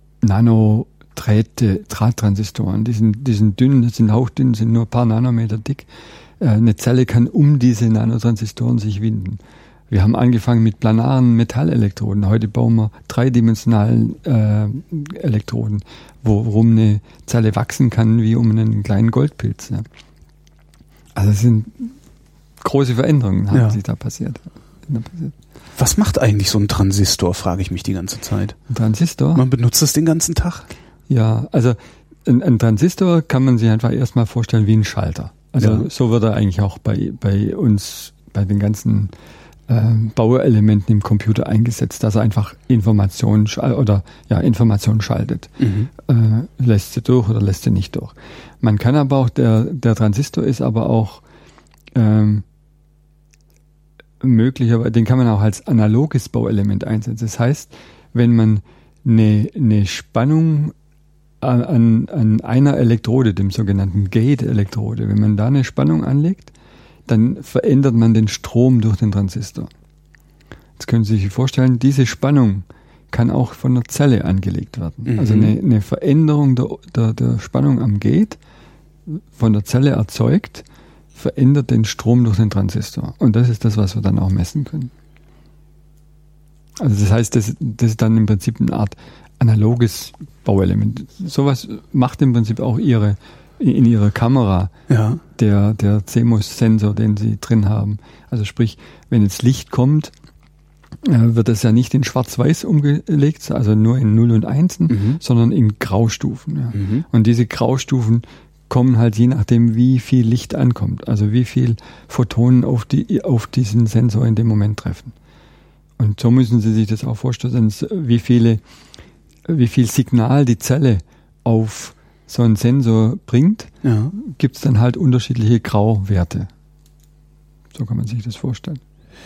Nanodrähte, Drahttransistoren. Die sind, die sind dünn, die sind hauchdünn, sind nur ein paar Nanometer dick. Äh, eine Zelle kann um diese Nanotransistoren sich winden. Wir haben angefangen mit planaren Metallelektroden. Heute bauen wir dreidimensionalen äh, Elektroden, worum eine Zelle wachsen kann wie um einen kleinen Goldpilz. Ja. Also es sind große Veränderungen, haben ja. sich da passiert. Was macht eigentlich so ein Transistor, frage ich mich die ganze Zeit. Ein Transistor? Man benutzt das den ganzen Tag? Ja, also ein, ein Transistor kann man sich einfach erstmal vorstellen wie ein Schalter. Also ja. so wird er eigentlich auch bei, bei uns, bei den ganzen äh, Bauelementen im Computer eingesetzt, dass er einfach Informationen oder ja Informationen schaltet. Mhm. Äh, lässt sie durch oder lässt sie nicht durch. Man kann aber auch, der, der Transistor ist aber auch ähm, möglicherweise, den kann man auch als analoges Bauelement einsetzen. Das heißt, wenn man eine, eine Spannung an, an einer Elektrode, dem sogenannten Gate-Elektrode, wenn man da eine Spannung anlegt, dann verändert man den Strom durch den Transistor. Jetzt können Sie sich vorstellen, diese Spannung kann auch von der Zelle angelegt werden. Mhm. Also eine, eine Veränderung der, der, der Spannung am Gate von der Zelle erzeugt, verändert den Strom durch den Transistor. Und das ist das, was wir dann auch messen können. Also das heißt, das, das ist dann im Prinzip eine Art analoges Bauelement. Sowas macht im Prinzip auch ihre in ihrer Kamera ja. der, der C M O S-Sensor, den sie drin haben. Also sprich, wenn jetzt Licht kommt, äh, wird das ja nicht in Schwarz-Weiß umgelegt, also nur in Null und Einsen, mhm. sondern in Graustufen. Ja. Mhm. Und diese Graustufen kommen halt je nachdem, wie viel Licht ankommt, also wie viel Photonen auf, die, auf diesen Sensor in dem Moment treffen. Und so müssen Sie sich das auch vorstellen, wie viele, wie viel Signal die Zelle auf so einen Sensor bringt, ja. gibt es dann halt unterschiedliche Grauwerte. So kann man sich das vorstellen.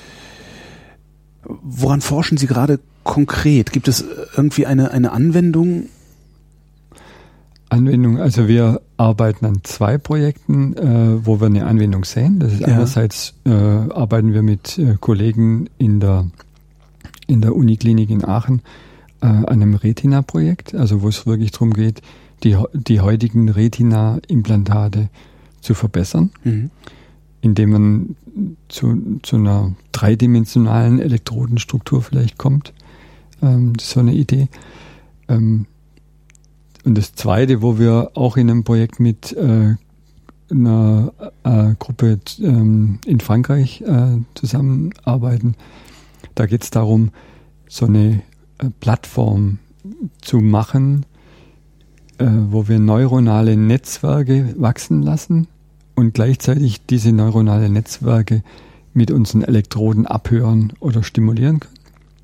Woran forschen Sie gerade konkret? Gibt es irgendwie eine, eine Anwendung? Anwendung, also wir arbeiten an zwei Projekten, äh, wo wir eine Anwendung sehen. Das ist ja. einerseits äh, arbeiten wir mit äh, Kollegen in der, in der Uniklinik in Aachen äh, an einem Retina-Projekt, also wo es wirklich darum geht, die, die heutigen Retina-Implantate zu verbessern, mhm. indem man zu, zu einer dreidimensionalen Elektrodenstruktur vielleicht kommt. Ähm, das ist so eine Idee. Ähm, und das Zweite, wo wir auch in einem Projekt mit äh, einer äh, Gruppe ähm, in Frankreich äh, zusammenarbeiten, da geht es darum, so eine äh, Plattform zu machen, wo wir neuronale Netzwerke wachsen lassen und gleichzeitig diese neuronale Netzwerke mit unseren Elektroden abhören oder stimulieren können.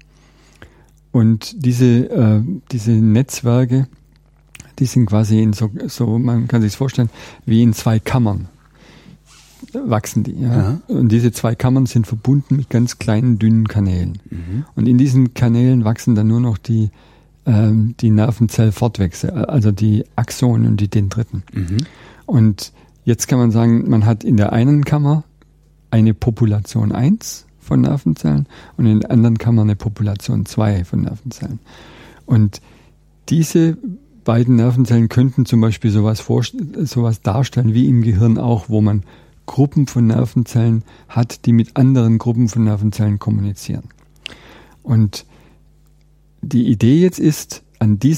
Und diese, äh, diese Netzwerke, die sind quasi in so, so, man kann sich das vorstellen, wie in zwei Kammern wachsen die. Ja? Ja. Und diese zwei Kammern sind verbunden mit ganz kleinen, dünnen Kanälen. Mhm. Und in diesen Kanälen wachsen dann nur noch die die Nervenzellfortwächse, also die Axonen und die Dendriten. Mhm. Und jetzt kann man sagen, man hat in der einen Kammer eine Population eins von Nervenzellen und in der anderen Kammer eine Population zwei von Nervenzellen. Und diese beiden Nervenzellen könnten zum Beispiel sowas, vor, sowas darstellen wie im Gehirn auch, wo man Gruppen von Nervenzellen hat, die mit anderen Gruppen von Nervenzellen kommunizieren. Und die Idee jetzt ist, an diesen,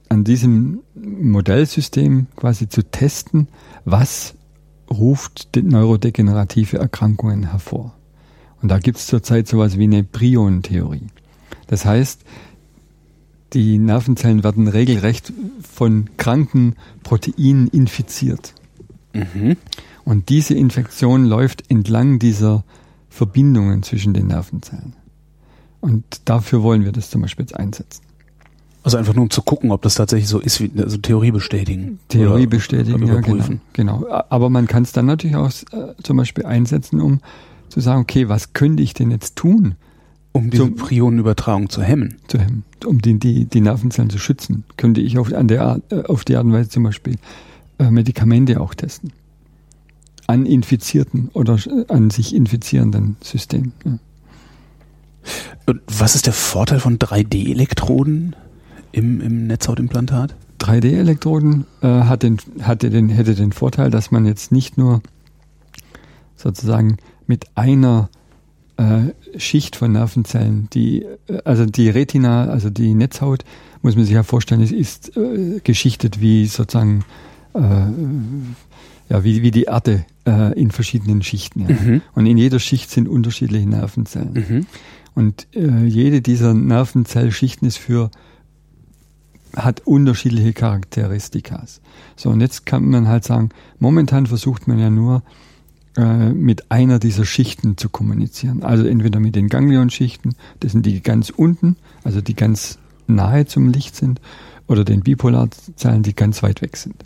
an diesem Modellsystem quasi zu testen, was ruft die neurodegenerative Erkrankungen hervor. Und da gibt es zurzeit sowas wie eine Prionentheorie. Das heißt, die Nervenzellen werden regelrecht von kranken Proteinen infiziert. Mhm. Und diese Infektion läuft entlang dieser Verbindungen zwischen den Nervenzellen. Und dafür wollen wir das zum Beispiel jetzt einsetzen. Also einfach nur um zu gucken, ob das tatsächlich so ist, wie also Theorie bestätigen. Theorie oder, bestätigen, oder ja, genau, genau. Aber man kann es dann natürlich auch äh, zum Beispiel einsetzen, um zu sagen, okay, was könnte ich denn jetzt tun? Um diese Prionenübertragung zu hemmen. Zu hemmen. Um die, die, die Nervenzellen zu schützen, könnte ich auf, an der Art, äh, auf die Art und Weise zum Beispiel äh, Medikamente auch testen. An infizierten oder äh, an sich infizierenden Systemen. Ja. Und was ist der Vorteil von drei D Elektroden im, im Netzhautimplantat? drei D Elektroden äh, hat den, hatte den, hätte den Vorteil, dass man jetzt nicht nur sozusagen mit einer äh, Schicht von Nervenzellen, die, also die Retina, also die Netzhaut, muss man sich ja vorstellen, ist, ist äh, geschichtet wie sozusagen äh, ja, wie, wie die Erde äh, in verschiedenen Schichten. Ja. Mhm. Und in jeder Schicht sind unterschiedliche Nervenzellen. Mhm. Und äh, jede dieser Nervenzellschichten ist für hat unterschiedliche Charakteristikas. So, und jetzt kann man halt sagen, momentan versucht man ja nur äh, mit einer dieser Schichten zu kommunizieren. Also entweder mit den Ganglionschichten, das sind die ganz unten, also die ganz nahe zum Licht sind, oder den Bipolarzellen, die ganz weit weg sind.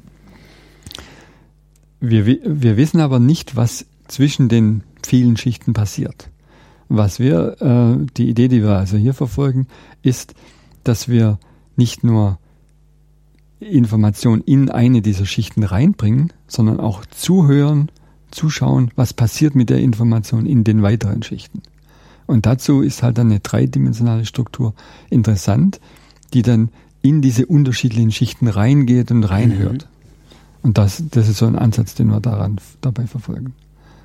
Wir, wir wissen aber nicht, was zwischen den vielen Schichten passiert. Was wir, äh, die Idee, die wir also hier verfolgen, ist, dass wir nicht nur Informationen in eine dieser Schichten reinbringen, sondern auch zuhören, zuschauen, was passiert mit der Information in den weiteren Schichten. Und dazu ist halt dann eine dreidimensionale Struktur interessant, die dann in diese unterschiedlichen Schichten reingeht und reinhört. Mhm. Und das, das ist so ein Ansatz, den wir daran dabei verfolgen.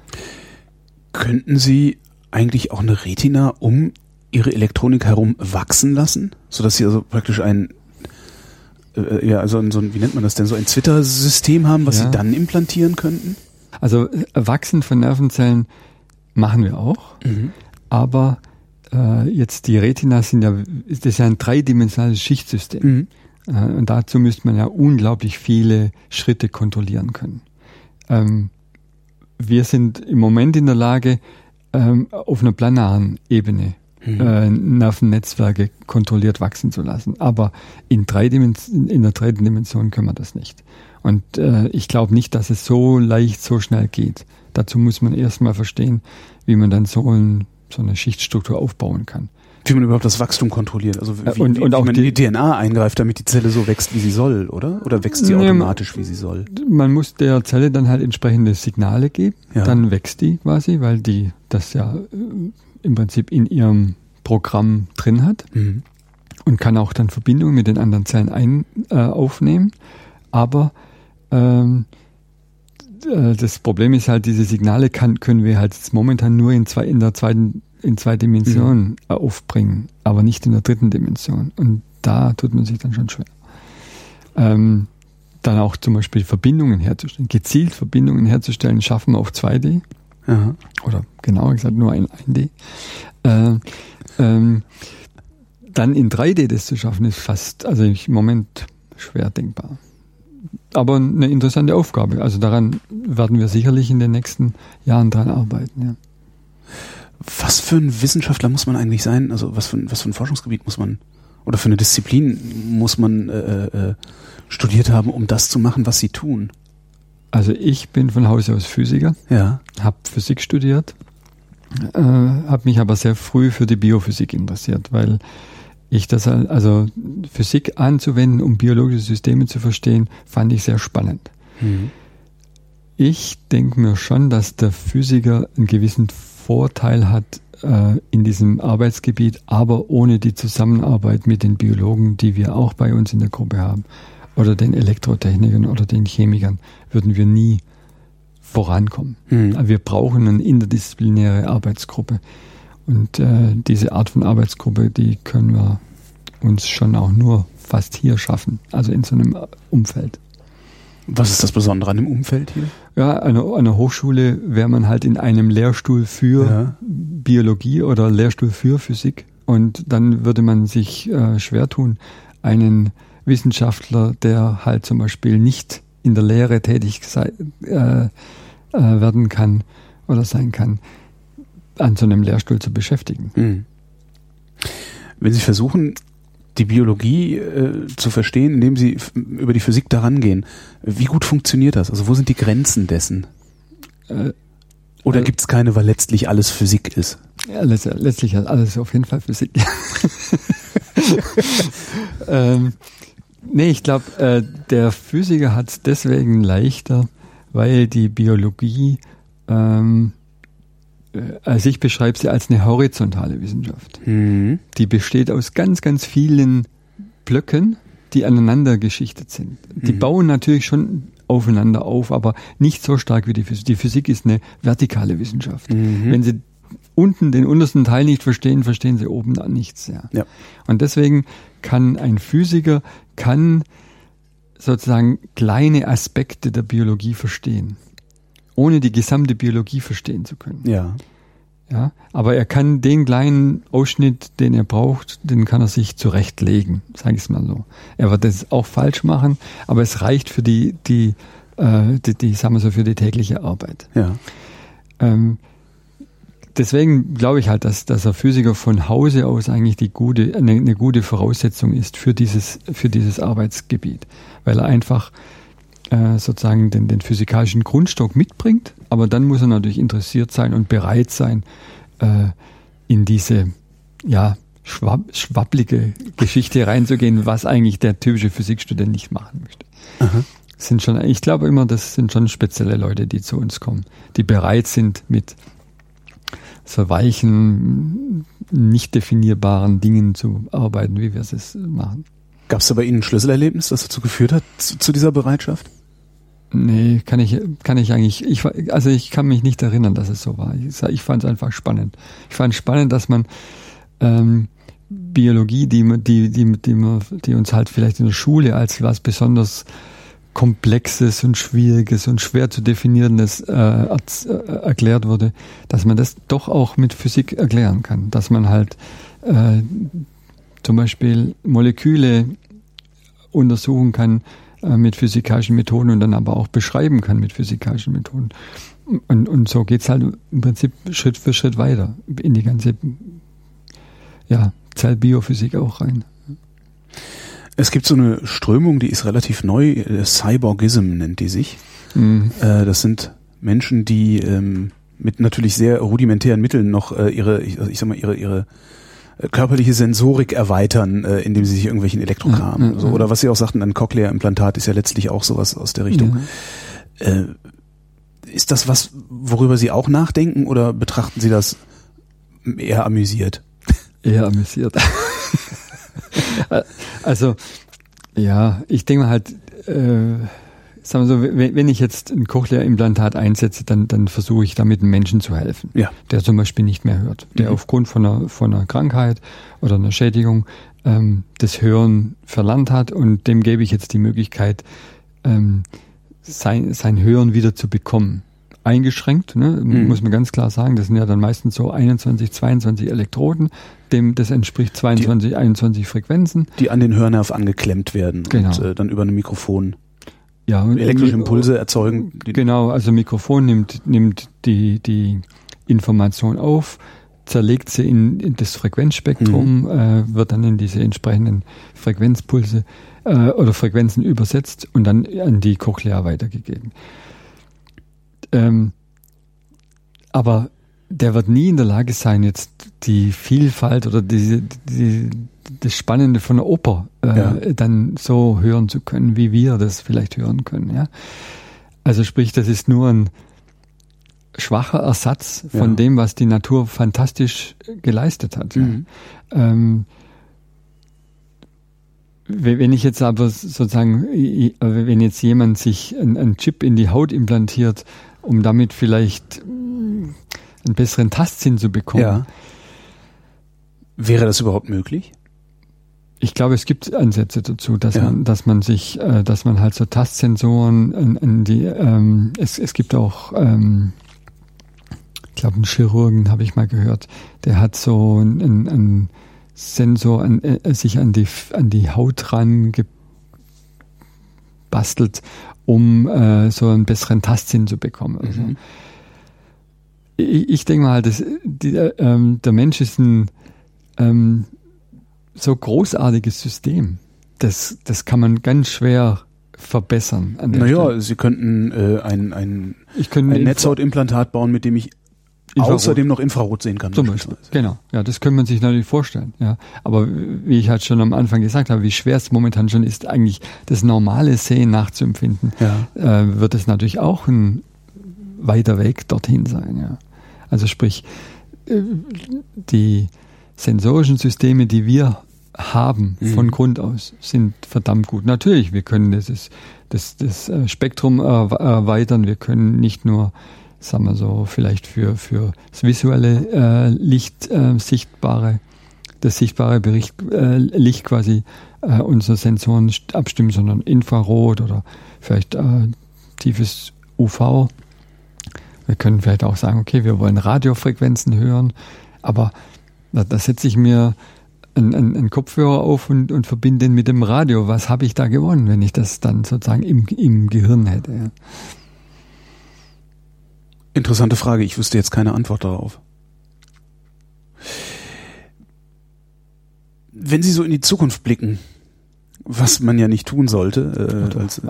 Könnten Sie eigentlich auch eine Retina um Ihre Elektronik herum wachsen lassen, sodass Sie also praktisch ein, äh, ja, also so ein, wie nennt man das denn, so ein Twitter-System haben, was ja. Sie dann implantieren könnten? Also Wachsen von Nervenzellen machen wir auch, mhm. aber äh, jetzt die Retinas sind ja, das ist ja ein dreidimensionales Schichtsystem. Mhm. Äh, und dazu müsste man ja unglaublich viele Schritte kontrollieren können. Ähm, wir sind im Moment in der Lage, ähm, auf einer planaren Ebene mhm. äh, Nervennetzwerke kontrolliert wachsen zu lassen. Aber in, drei Dimension, in der dritten Dimension können wir das nicht. Und äh, ich glaube nicht, dass es so leicht, so schnell geht. Dazu muss man erstmal verstehen, wie man dann so, ein, so eine Schichtstruktur aufbauen kann. Wie man überhaupt das Wachstum kontrolliert, also wie, und, wie, und wie auch man die, in die D N A eingreift, damit die Zelle so wächst, wie sie soll, oder? Oder wächst sie ne, automatisch, wie sie soll? Man muss der Zelle dann halt entsprechende Signale geben, ja. Dann wächst die quasi, weil die das ja äh, im Prinzip in ihrem Programm drin hat mhm. und kann auch dann Verbindungen mit den anderen Zellen ein, äh, aufnehmen. Aber ähm, äh, das Problem ist halt, diese Signale kann, können wir halt jetzt momentan nur in, zwei, in der zweiten in zwei Dimensionen mhm. aufbringen, aber nicht in der dritten Dimension. Und da tut man sich dann schon schwer. Ähm, dann auch zum Beispiel Verbindungen herzustellen, gezielt Verbindungen herzustellen, schaffen wir auf zwei D. Aha. Oder genauer gesagt nur in ein D. Äh, ähm, dann in drei D das zu schaffen, ist fast, also im Moment schwer denkbar. Aber eine interessante Aufgabe. Also daran werden wir sicherlich in den nächsten Jahren dran arbeiten, ja. Was für ein Wissenschaftler muss man eigentlich sein? Also was für ein, was für ein Forschungsgebiet muss man oder für eine Disziplin muss man äh, äh, studiert haben, um das zu machen, was Sie tun? Also ich bin von Hause aus Physiker, ja. Habe Physik studiert, äh, habe mich aber sehr früh für die Biophysik interessiert, weil ich das, also Physik anzuwenden, um biologische Systeme zu verstehen, fand ich sehr spannend. Mhm. Ich denke mir schon, dass der Physiker einen gewissen Vorteil hat äh, in diesem Arbeitsgebiet, aber ohne die Zusammenarbeit mit den Biologen, die wir auch bei uns in der Gruppe haben, oder den Elektrotechnikern oder den Chemikern, würden wir nie vorankommen. Mhm. Wir brauchen eine interdisziplinäre Arbeitsgruppe. Und äh, diese Art von Arbeitsgruppe, die können wir uns schon auch nur fast hier schaffen, also in so einem Umfeld. Was ist das Besondere an dem Umfeld hier? Ja, an einer, einer Hochschule wäre man halt in einem Lehrstuhl für ja. Biologie oder Lehrstuhl für Physik und dann würde man sich äh, schwer tun, einen Wissenschaftler, der halt zum Beispiel nicht in der Lehre tätig sei, äh, äh, werden kann oder sein kann, an so einem Lehrstuhl zu beschäftigen. Mhm. Wenn Sie versuchen, die Biologie äh, zu verstehen, indem Sie f- über die Physik daran gehen, wie gut funktioniert das? Also wo sind die Grenzen dessen? Äh, Oder äh, gibt es keine, weil letztlich alles Physik ist? Ja, letztlich ist alles auf jeden Fall Physik. ähm, nee, ich glaube, äh, der Physiker hat es deswegen leichter, weil die Biologie ähm, Also ich beschreibe sie als eine horizontale Wissenschaft. Mhm. Die besteht aus ganz, ganz vielen Blöcken, die aneinander geschichtet sind. Die mhm. bauen natürlich schon aufeinander auf, aber nicht so stark wie die Physik. Die Physik ist eine vertikale Wissenschaft. Mhm. Wenn Sie unten den untersten Teil nicht verstehen, verstehen Sie oben dann nichts. Ja. Ja. Und deswegen kann ein Physiker kann sozusagen kleine Aspekte der Biologie verstehen, ohne die gesamte Biologie verstehen zu können. Ja. Ja, aber er kann den kleinen Ausschnitt, den er braucht, den kann er sich zurechtlegen, sage ich es mal so. Er wird das auch falsch machen, aber es reicht für die, die, äh, die, die sagen wir so, für die tägliche Arbeit. Ja. Ähm, deswegen glaube ich halt, dass, dass ein Physiker von Hause aus eigentlich die gute, eine, eine gute Voraussetzung ist für dieses, für dieses Arbeitsgebiet, weil er einfach sozusagen den, den physikalischen Grundstock mitbringt, aber dann muss er natürlich interessiert sein und bereit sein, äh, in diese ja, schwab, schwabblige Geschichte reinzugehen, was eigentlich der typische Physikstudent nicht machen möchte. Aha. Sind schon, ich glaube immer, das sind schon spezielle Leute, die zu uns kommen, die bereit sind, mit so weichen, nicht definierbaren Dingen zu arbeiten, wie wir es machen. Gab es da bei Ihnen ein Schlüsselerlebnis, das dazu geführt hat, zu, zu dieser Bereitschaft? Nee, kann ich, kann ich eigentlich, ich, also ich kann mich nicht erinnern, dass es so war. Ich, ich fand es einfach spannend. Ich fand es spannend, dass man ähm, Biologie, die, die, die, die, die uns halt vielleicht in der Schule als was besonders Komplexes und Schwieriges und schwer zu definierendes äh, erklärt wurde, dass man das doch auch mit Physik erklären kann. Dass man halt äh, zum Beispiel Moleküle untersuchen kann äh, mit physikalischen Methoden und dann aber auch beschreiben kann mit physikalischen Methoden. Und, und so geht's halt im Prinzip Schritt für Schritt weiter in die ganze ja, Zellbiophysik auch rein. Es gibt so eine Strömung, die ist relativ neu, Cyborgism nennt die sich. Mhm. Äh, das sind Menschen, die ähm, mit natürlich sehr rudimentären Mitteln noch äh, ihre, ich, ich sag mal, ihre, ihre körperliche Sensorik erweitern, äh, indem sie sich irgendwelchen Elektrokram, ja, ja, so, oder was Sie auch sagten, ein Cochlea-Implantat ist ja letztlich auch sowas aus der Richtung. Ja. Äh, ist das was, worüber Sie auch nachdenken oder betrachten Sie das eher amüsiert? Eher amüsiert. Also, ja, ich denke mal halt, äh, sagen wir so, wenn, wenn ich jetzt ein Cochlea-Implantat einsetze, dann, dann versuche ich damit einem Menschen zu helfen, ja. der zum Beispiel nicht mehr hört, der mhm. aufgrund von einer, von einer Krankheit oder einer Schädigung ähm, das Hören verlernt hat und dem gebe ich jetzt die Möglichkeit, ähm, sein, sein Hören wieder zu bekommen. Eingeschränkt, ne, mhm. muss man ganz klar sagen, das sind ja dann meistens so einundzwanzig, zweiundzwanzig Elektroden, dem das entspricht zweiundzwanzig, die, einundzwanzig Frequenzen. Die an den Hörnerv angeklemmt werden genau. und äh, dann über ein Mikrofon ja, und elektrische Impulse erzeugen. Genau, also Mikrofon nimmt, nimmt die, die Information auf, zerlegt sie in, in das Frequenzspektrum, mhm. äh, wird dann in diese entsprechenden Frequenzpulse äh, oder Frequenzen übersetzt und dann an die Cochlea weitergegeben. Ähm, aber der wird nie in der Lage sein, jetzt die Vielfalt oder die, die, das Spannende von der Oper äh, ja. dann so hören zu können, wie wir das vielleicht hören können. Ja? Also sprich, das ist nur ein schwacher Ersatz von ja. dem, was die Natur fantastisch geleistet hat. Mhm. Ja? Ähm, wenn ich jetzt aber sozusagen, wenn jetzt jemand sich einen Chip in die Haut implantiert, um damit vielleicht einen besseren Tastsinn zu bekommen. Ja. Wäre das überhaupt möglich? Ich glaube, es gibt Ansätze dazu, dass ja. man, dass man sich, äh, dass man halt so Tastsensoren an, an die, ähm, es, es gibt auch, ähm, ich glaube, einen Chirurgen habe ich mal gehört, der hat so einen, einen Sensor an, äh, sich an die, an die Haut ran gebastelt, um äh, so einen besseren Tastsinn zu bekommen. Also, mhm. Ich, ich denke mal, dass die, ähm, der Mensch ist ein ähm, so großartiges System. Das, das kann man ganz schwer verbessern. An der naja, Stelle. Sie könnten äh, ein, ein, ich könnte ein Netzhautimplantat bauen, mit dem ich Infrarot. außerdem noch Infrarot sehen kann. Zum Beispiel. Genau. Ja, das könnte man sich natürlich vorstellen. Ja, aber wie ich halt schon am Anfang gesagt habe, wie schwer es momentan schon ist, eigentlich das normale Sehen nachzuempfinden, ja. äh, wird es natürlich auch ein weiter Weg dorthin sein. Ja. Also sprich, äh, die sensorischen Systeme, die wir haben mhm. von Grund aus, sind verdammt gut. Natürlich, wir können das, das, das Spektrum erweitern, wir können nicht nur, sagen wir so, vielleicht für, für das visuelle äh, Licht äh, sichtbare, das sichtbare Bericht, äh, Licht quasi äh, unsere Sensoren abstimmen, sondern Infrarot oder vielleicht äh, tiefes U V. Wir können vielleicht auch sagen, okay, wir wollen Radiofrequenzen hören, aber da, da setze ich mir einen, einen Kopfhörer auf und, und verbinde den mit dem Radio. Was habe ich da gewonnen, wenn ich das dann sozusagen im, im Gehirn hätte? Ja. Interessante Frage. Ich wüsste jetzt keine Antwort darauf. Wenn Sie so in die Zukunft blicken, was man ja nicht tun sollte, äh, als,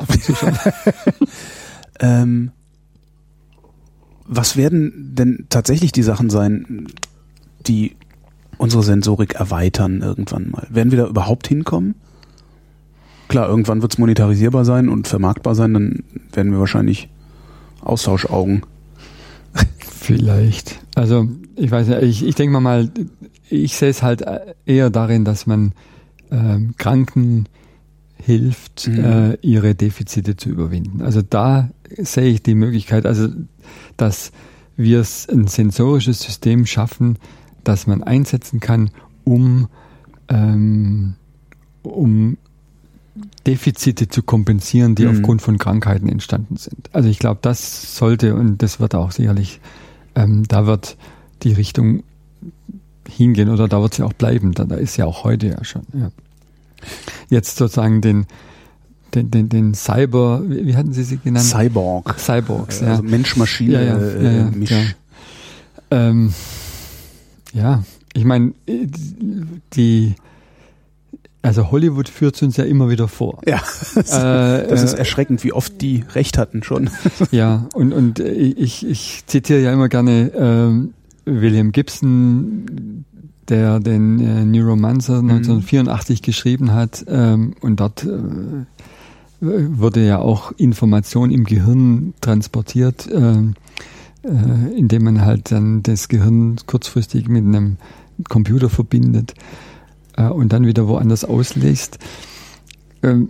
ähm, was werden denn tatsächlich die Sachen sein, die unsere Sensorik erweitern irgendwann mal? Werden wir da überhaupt hinkommen? Klar, irgendwann wird es monetarisierbar sein und vermarktbar sein, dann werden wir wahrscheinlich Austauschaugen. Vielleicht. Also ich weiß nicht, ich, ich denke mal, ich sehe es halt eher darin, dass man ähm, Kranken hilft, mhm. äh, ihre Defizite zu überwinden. Also da sehe ich die Möglichkeit, also dass wir ein sensorisches System schaffen, das man einsetzen kann, um, ähm, um Defizite zu kompensieren, die mhm. aufgrund von Krankheiten entstanden sind. Also ich glaube, das sollte und das wird auch sicherlich, ähm, da wird die Richtung hingehen oder da wird sie auch bleiben. Da, da ist ja auch heute ja schon. Ja. Jetzt sozusagen den Den, den, den Cyber, wie, wie hatten Sie sie genannt? Cyborg. Cyborgs, ja. Also Mensch-Maschine, ja, ja, ja, ja, Misch. Ja, ähm, ja. Ich meine, die, also Hollywood führt uns ja immer wieder vor. Ja, das, äh, das ist erschreckend, wie oft die recht hatten schon. Ja, und, und ich, ich zitiere ja immer gerne ähm, William Gibson, der den äh, Neuromancer mhm. neunzehnhundertvierundachtzig geschrieben hat, ähm, und dort äh, wurde ja auch Information im Gehirn transportiert, äh, äh, indem man halt dann das Gehirn kurzfristig mit einem Computer verbindet äh, und dann wieder woanders auslässt. Ähm,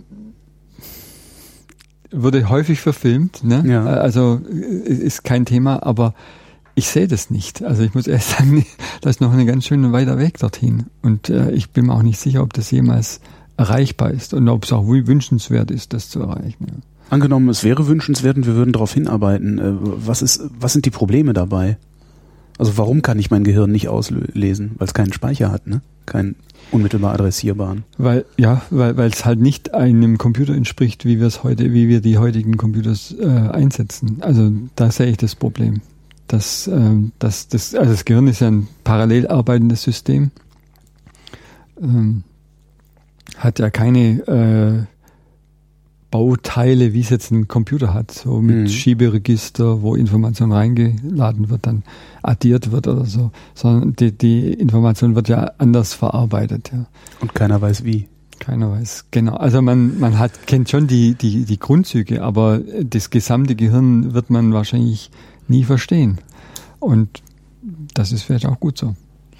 wurde häufig verfilmt, ne? Ja. Also ist kein Thema, aber ich sehe das nicht. Also ich muss ehrlich sagen, da ist noch ein ganz schön weiter Weg dorthin. Und äh, ich bin mir auch nicht sicher, ob das jemals erreichbar ist und ob es auch wünschenswert ist, das zu erreichen. Ja. Angenommen, es wäre wünschenswert und wir würden darauf hinarbeiten. Äh, was ist, was sind die Probleme dabei? Also warum kann ich mein Gehirn nicht auslesen? Weil es keinen Speicher hat, ne? Keinen unmittelbar adressierbaren. Weil, ja, weil, weil es halt nicht einem Computer entspricht, wie wir es heute, wie wir die heutigen Computers äh, einsetzen. Also da sehe ich das Problem. Das, ähm, das, das, also das Gehirn ist ja ein parallel arbeitendes System, ähm, hat ja keine äh, Bauteile, wie es jetzt ein Computer hat, so mit mhm. Schieberegister, wo Information reingeladen wird, dann addiert wird oder so, sondern die, die Information wird ja anders verarbeitet. Ja. Und keiner weiß wie. Keiner weiß, genau. Also man, man hat, kennt schon die, die, die Grundzüge, aber das gesamte Gehirn wird man wahrscheinlich nie verstehen. Und das ist vielleicht auch gut so.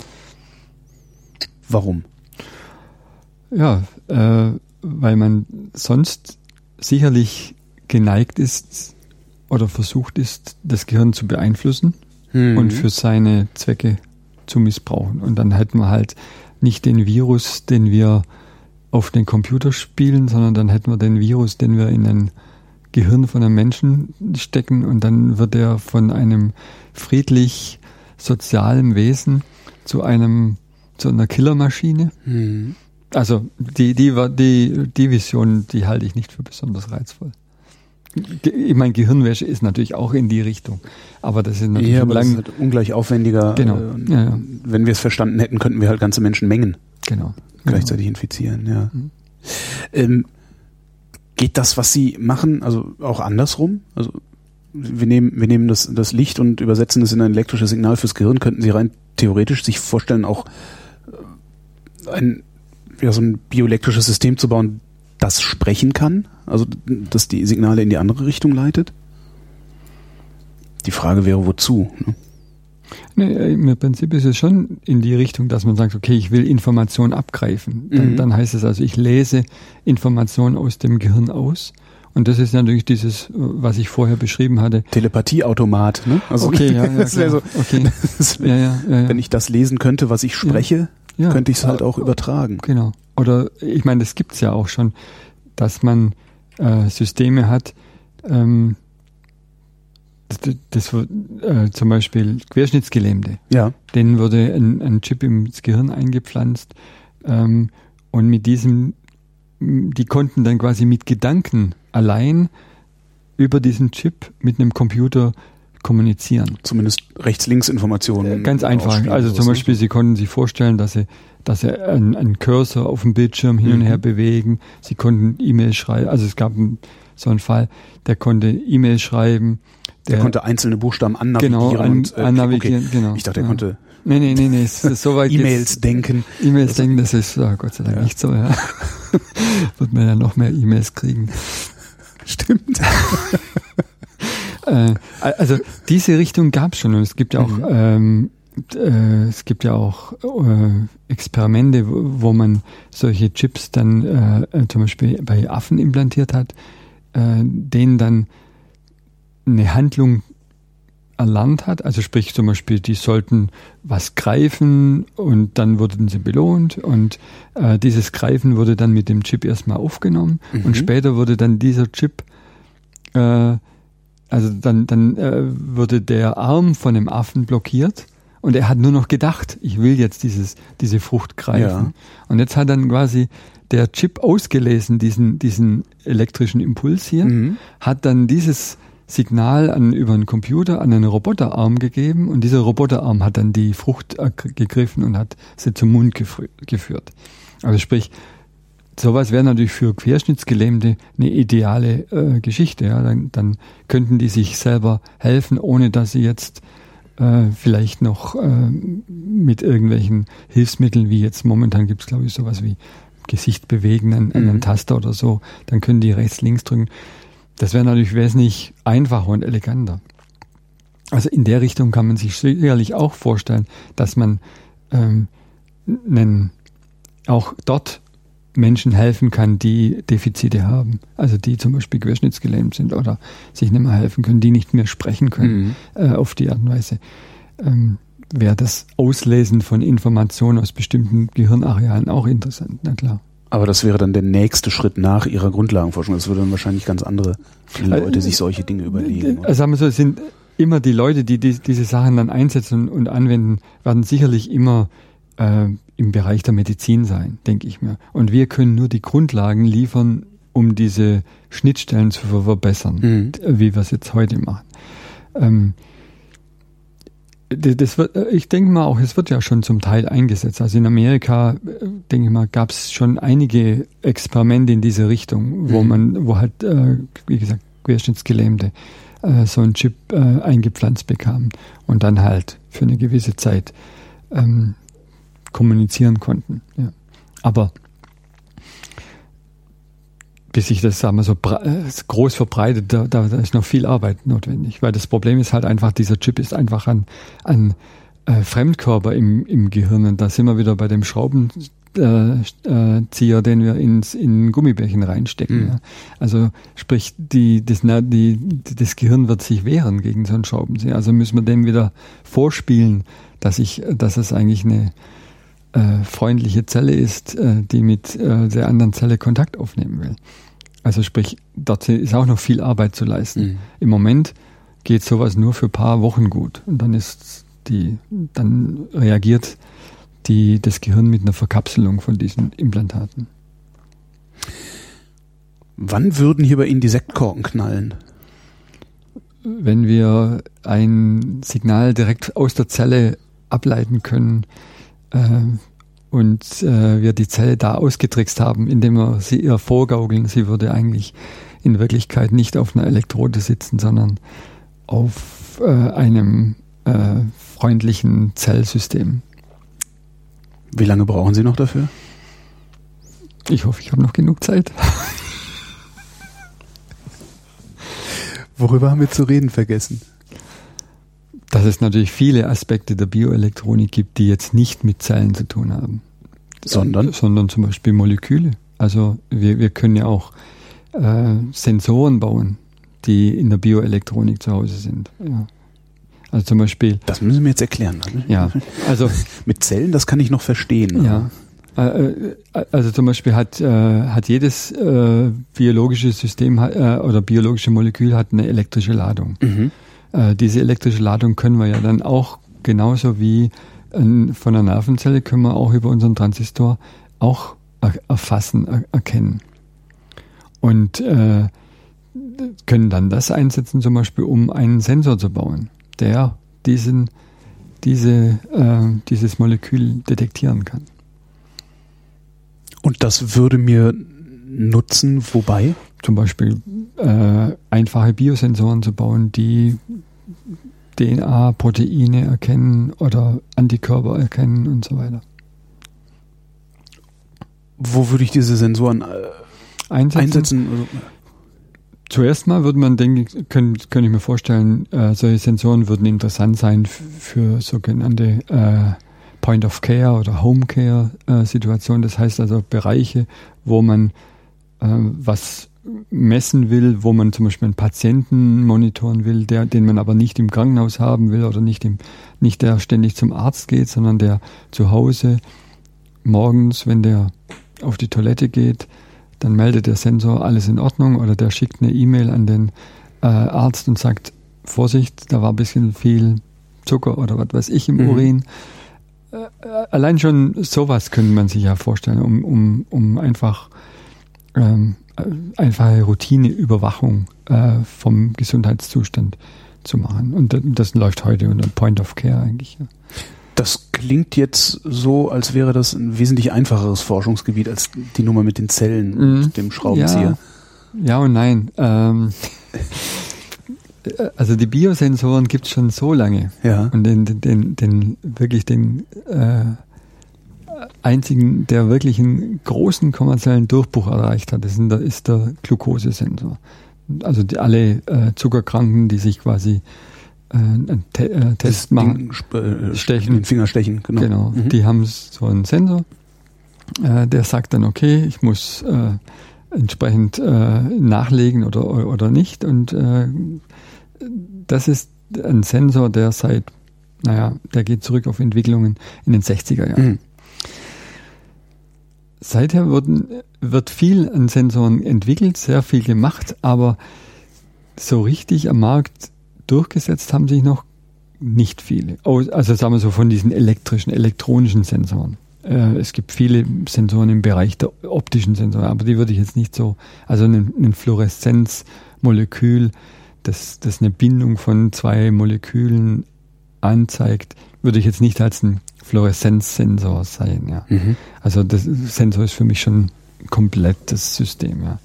Warum? Ja, äh, weil man sonst sicherlich geneigt ist oder versucht ist, das Gehirn zu beeinflussen mhm. und für seine Zwecke zu missbrauchen. Und dann hätten wir halt nicht den Virus, den wir auf den Computer spielen, sondern dann hätten wir den Virus, den wir in ein Gehirn von einem Menschen stecken und dann wird er von einem friedlich sozialen Wesen zu einem zu einer Killermaschine. Mhm. Also die die die die Vision, die halte ich nicht für besonders reizvoll. Ich meine, Gehirnwäsche ist natürlich auch in die Richtung, aber das ist natürlich ja, aber lang das ist halt ungleich aufwendiger. Genau. Äh, ja, ja. Wenn wir es verstanden hätten, könnten wir halt ganze Menschenmengen genau. gleichzeitig genau. infizieren. Ja. Mhm. Ähm, geht das, was Sie machen, also auch andersrum? Also wir nehmen wir nehmen das das Licht und übersetzen es in ein elektrisches Signal fürs Gehirn. Könnten Sie rein theoretisch sich vorstellen, auch ein ja, so ein bioelektrisches System zu bauen, das sprechen kann? Also dass die Signale in die andere Richtung leitet? Die Frage wäre, wozu? Ne? Nee, im Prinzip ist es schon in die Richtung, dass man sagt, okay, ich will Informationen abgreifen. Dann, mhm. dann heißt es also, ich lese Informationen aus dem Gehirn aus. Und das ist natürlich dieses, was ich vorher beschrieben hatte. Telepatieautomat, ne? Also okay, ja, ja, das klar. so, okay. das, ja, ja, ja, ja. Wenn ich das lesen könnte, was ich spreche, ja. Ja. könnte ich es halt auch übertragen. Genau. Oder ich meine, das gibt's ja auch schon, dass man äh, Systeme hat, ähm, das, das äh, zum Beispiel Querschnittsgelähmte. Ja. Denen wurde ein, ein Chip ins Gehirn eingepflanzt ähm, und mit diesem, die konnten dann quasi mit Gedanken allein über diesen Chip mit einem Computer kommunizieren. Zumindest Rechts-Links-Informationen. Äh, ganz einfach. Also zum Beispiel, Sie konnten sich vorstellen, dass Sie, dass Sie einen, einen Cursor auf dem Bildschirm hin und mhm. her bewegen. Sie konnten E-Mails schreiben. Also es gab einen, so einen Fall, der konnte E-Mails schreiben. Der, der konnte einzelne Buchstaben annavigieren. Genau, an, und, äh, annavigieren, okay. genau. Ich dachte, er ja. konnte nee, nee, nee, nee, so weit E-Mails denken. E-Mails denken, das ist oh, Gott sei Dank ja. nicht so. Ja. Wird man ja noch mehr E-Mails kriegen. Stimmt. äh, also diese Richtung gab es schon und es gibt ja auch mhm. ähm, äh, es gibt ja auch äh, Experimente, wo, wo man solche Chips dann äh, zum Beispiel bei Affen implantiert hat, äh, denen dann eine Handlung erlernt hat, also sprich zum Beispiel, die sollten was greifen und dann wurden sie belohnt und äh, dieses Greifen wurde dann mit dem Chip erstmal aufgenommen mhm. und später wurde dann dieser Chip, äh, also dann, dann äh, wurde der Arm von dem Affen blockiert und er hat nur noch gedacht, ich will jetzt dieses, diese Frucht greifen. Ja. Und jetzt hat dann quasi der Chip ausgelesen, diesen, diesen elektrischen Impuls hier, mhm. hat dann dieses Signal an, über einen Computer an einen Roboterarm gegeben und dieser Roboterarm hat dann die Frucht gegriffen und hat sie zum Mund gefü- geführt. Also sprich, sowas wäre natürlich für Querschnittsgelähmte eine ideale äh, Geschichte. Ja? Dann, dann könnten die sich selber helfen, ohne dass sie jetzt äh, vielleicht noch äh, mit irgendwelchen Hilfsmitteln, wie jetzt momentan gibt es glaube ich sowas wie Gesicht bewegen an, an einen mhm. Taster oder so, dann können die rechts, links drücken. Das wäre natürlich wesentlich einfacher und eleganter. Also in der Richtung kann man sich sicherlich auch vorstellen, dass man ähm, einen, auch dort Menschen helfen kann, die Defizite haben. Also die zum Beispiel querschnittsgelähmt sind oder sich nicht mehr helfen können, die nicht mehr sprechen können mhm. äh, auf die Art und Weise. Ähm, wäre das Auslesen von Informationen aus bestimmten Gehirnarealen auch interessant, na klar. Aber das wäre dann der nächste Schritt nach Ihrer Grundlagenforschung. Das würde dann wahrscheinlich ganz andere Leute sich solche Dinge überlegen. Also sagen wir so, es sind immer die Leute, die, die diese Sachen dann einsetzen und anwenden, werden sicherlich immer äh, im Bereich der Medizin sein, denke ich mir. Und wir können nur die Grundlagen liefern, um diese Schnittstellen zu verbessern, mhm. wie wir es jetzt heute machen. Ähm, Das wird, ich denke mal auch, es wird ja schon zum Teil eingesetzt. Also in Amerika, denke ich mal, gab es schon einige Experimente in diese Richtung, wo mhm. man, wo halt, äh, wie gesagt, Querschnittsgelähmte äh, so einen Chip äh, eingepflanzt bekamen und dann halt für eine gewisse Zeit ähm, kommunizieren konnten. Ja. Aber bis sich das, sagen wir so, groß verbreitet, da, da ist noch viel Arbeit notwendig. Weil das Problem ist halt einfach, dieser Chip ist einfach ein, ein äh, Fremdkörper im, im Gehirn. Und da sind wir wieder bei dem Schraubenzieher, äh, den wir ins, in Gummibärchen reinstecken. Mhm. Ja. Also sprich, die, das, die, das Gehirn wird sich wehren gegen so einen Schraubenzieher. Also müssen wir dem wieder vorspielen, dass, ich, dass es eigentlich eine äh, freundliche Zelle ist, äh, die mit äh, der anderen Zelle Kontakt aufnehmen will. Also sprich, dort ist auch noch viel Arbeit zu leisten. Mhm. Im Moment geht sowas nur für ein paar Wochen gut. Und dann ist die, dann reagiert die, das Gehirn mit einer Verkapselung von diesen Implantaten. Wann würden hier bei Ihnen die Sektkorken knallen? Wenn wir ein Signal direkt aus der Zelle ableiten können äh, und äh, wir die Zelle da ausgetrickst haben, indem wir sie ihr vorgaukeln, sie würde eigentlich in Wirklichkeit nicht auf einer Elektrode sitzen, sondern auf äh, einem äh, freundlichen Zellsystem. Wie lange brauchen Sie noch dafür? Ich hoffe, ich habe noch genug Zeit. Worüber haben wir zu reden vergessen? Dass es natürlich viele Aspekte der Bioelektronik gibt, die jetzt nicht mit Zellen zu tun haben. Sondern? Sondern zum Beispiel Moleküle. Also wir, wir können ja auch äh, Sensoren bauen, die in der Bioelektronik zu Hause sind. Ja. Also zum Beispiel. Das müssen Sie mir jetzt erklären. Ja. Also mit Zellen, das kann ich noch verstehen. Ja. Äh, also zum Beispiel hat, äh, hat jedes äh, biologische System äh, oder biologische Molekül hat eine elektrische Ladung. Mhm. Äh, diese elektrische Ladung können wir ja dann auch genauso wie äh, von einer Nervenzelle können wir auch über unseren Transistor auch er, erfassen, er, erkennen. Und äh, können dann das einsetzen, zum Beispiel, um einen Sensor zu bauen, der diesen, diese, äh, dieses Molekül detektieren kann. Und das würde mir nutzen, wobei? Zum Beispiel äh, einfache Biosensoren zu bauen, die D N A, Proteine erkennen oder Antikörper erkennen und so weiter. Wo würde ich diese Sensoren äh, einsetzen? einsetzen? Zuerst mal würde man, denke ich, können, könnte ich mir vorstellen, äh, solche Sensoren würden interessant sein f- für sogenannte äh, Point-of-Care oder Home-Care-Situation. Das heißt also Bereiche, wo man äh, was messen will, wo man zum Beispiel einen Patienten monitoren will, der, den man aber nicht im Krankenhaus haben will oder nicht, im, nicht der ständig zum Arzt geht, sondern der zu Hause morgens, wenn der auf die Toilette geht, dann meldet der Sensor alles in Ordnung oder der schickt eine E-Mail an den äh, Arzt und sagt, Vorsicht, da war ein bisschen viel Zucker oder was weiß ich im mhm. Urin. Allein schon sowas könnte man sich ja vorstellen, um, um, um einfach ähm, einfache Routineüberwachung äh, vom Gesundheitszustand zu machen. Und das, das läuft heute unter Point of Care eigentlich. Ja. Das klingt jetzt so, als wäre das ein wesentlich einfacheres Forschungsgebiet als die Nummer mit den Zellen und mm, dem Schraubenzieher. Ja, ja und nein. Ähm, Also die Biosensoren gibt es schon so lange. Ja. Und den, den, den, den wirklich den äh, einzigen, der wirklich einen großen kommerziellen Durchbruch erreicht hat, das ist der Glukosesensor. Also die, alle äh, Zuckerkranken, die sich quasi äh, einen Te- äh, Test machen, Ding, äh, stechen, den Finger stechen, genau. Genau. Mhm. Die haben so einen Sensor, äh, der sagt dann, okay, ich muss äh, entsprechend äh, nachlegen oder oder nicht. Und äh, das ist ein Sensor, der seit, naja, der geht zurück auf Entwicklungen in den sechziger Jahren. Mhm. Seither wurden, wird viel an Sensoren entwickelt, sehr viel gemacht, aber so richtig am Markt durchgesetzt haben sich noch nicht viele. Also sagen wir so von diesen elektrischen, elektronischen Sensoren. Es gibt viele Sensoren im Bereich der optischen Sensoren, aber die würde ich jetzt nicht so, also ein, ein Fluoreszenzmolekül, das, das eine Bindung von zwei Molekülen anzeigt, würde ich jetzt nicht als ein Fluoreszenzsensor sein. Ja. Mhm. Also das Sensor ist für mich schon ein komplettes System. Ja,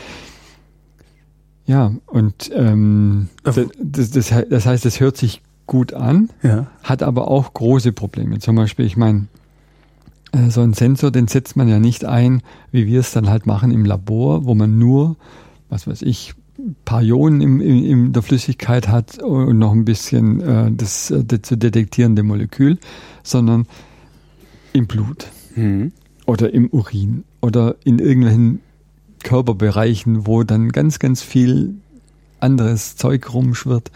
ja und ähm, das, das, das, das heißt, es hört sich gut an, ja. hat aber auch große Probleme. Zum Beispiel, ich meine, so ein Sensor, den setzt man ja nicht ein, wie wir es dann halt machen im Labor, wo man nur, was weiß ich, ein paar Ionen in, in, in der Flüssigkeit hat und noch ein bisschen äh, das, das zu detektierende Molekül, sondern im Blut mhm. oder im Urin oder in irgendwelchen Körperbereichen, wo dann ganz, ganz viel anderes Zeug rumschwirrt,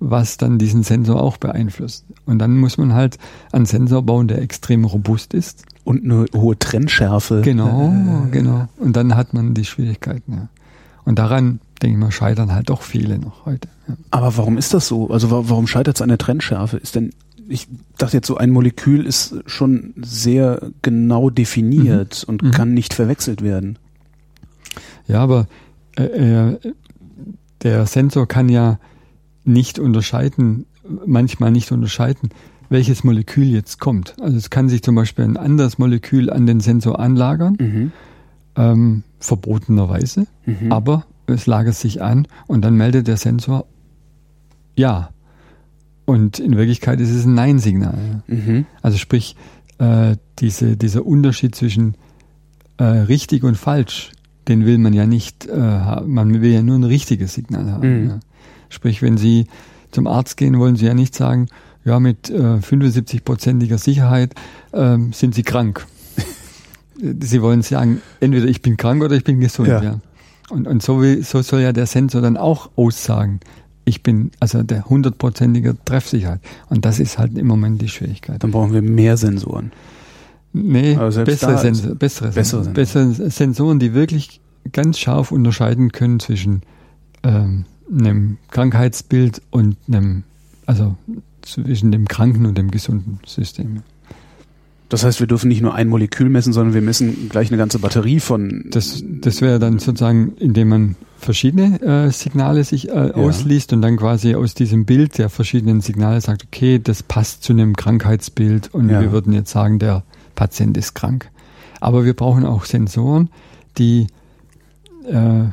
was dann diesen Sensor auch beeinflusst. Und dann muss man halt einen Sensor bauen, der extrem robust ist. Und eine hohe Trennschärfe. Genau, äh, genau. Und dann hat man die Schwierigkeiten, ja. Und daran, denke ich mal, scheitern halt doch viele noch heute. Ja. Aber warum ist das so? Also warum scheitert es an der Trennschärfe? Ist denn, ich dachte jetzt so, ein Molekül ist schon sehr genau definiert mhm. und mhm. kann nicht verwechselt werden. Ja, aber äh, äh, der Sensor kann ja nicht unterscheiden, manchmal nicht unterscheiden, welches Molekül jetzt kommt. Also es kann sich zum Beispiel ein anderes Molekül an den Sensor anlagern, mhm. ähm, verbotenerweise, mhm. aber es lagert sich an und dann meldet der Sensor Ja. Und in Wirklichkeit ist es ein Nein-Signal. Mhm. Also sprich, äh, diese, dieser Unterschied zwischen äh, richtig und falsch, den will man ja nicht äh, haben. Man will ja nur ein richtiges Signal haben. Mhm. Ja. Sprich, wenn Sie zum Arzt gehen, wollen Sie ja nicht sagen, ja, mit äh, fünfundsiebzig-prozentiger Sicherheit äh, sind Sie krank. Sie wollen sagen, entweder ich bin krank oder ich bin gesund. Ja. Ja. Und, und so, will, so soll ja der Sensor dann auch aussagen, ich bin also der hundertprozentige Treffsicherheit. Und das ist halt im Moment die Schwierigkeit. Dann brauchen wir mehr Sensoren. Nee, bessere, Sensor, bessere, bessere, Sensoren. bessere Sensoren, die wirklich ganz scharf unterscheiden können zwischen ähm, einem Krankheitsbild und einem, also zwischen dem kranken und dem gesunden System. Das heißt, wir dürfen nicht nur ein Molekül messen, sondern wir messen gleich eine ganze Batterie von... Das, das wäre dann sozusagen, indem man verschiedene äh, Signale sich äh, ja. ausliest und dann quasi aus diesem Bild der verschiedenen Signale sagt, okay, das passt zu einem Krankheitsbild und ja. wir würden jetzt sagen, der Patient ist krank. Aber wir brauchen auch Sensoren, die äh,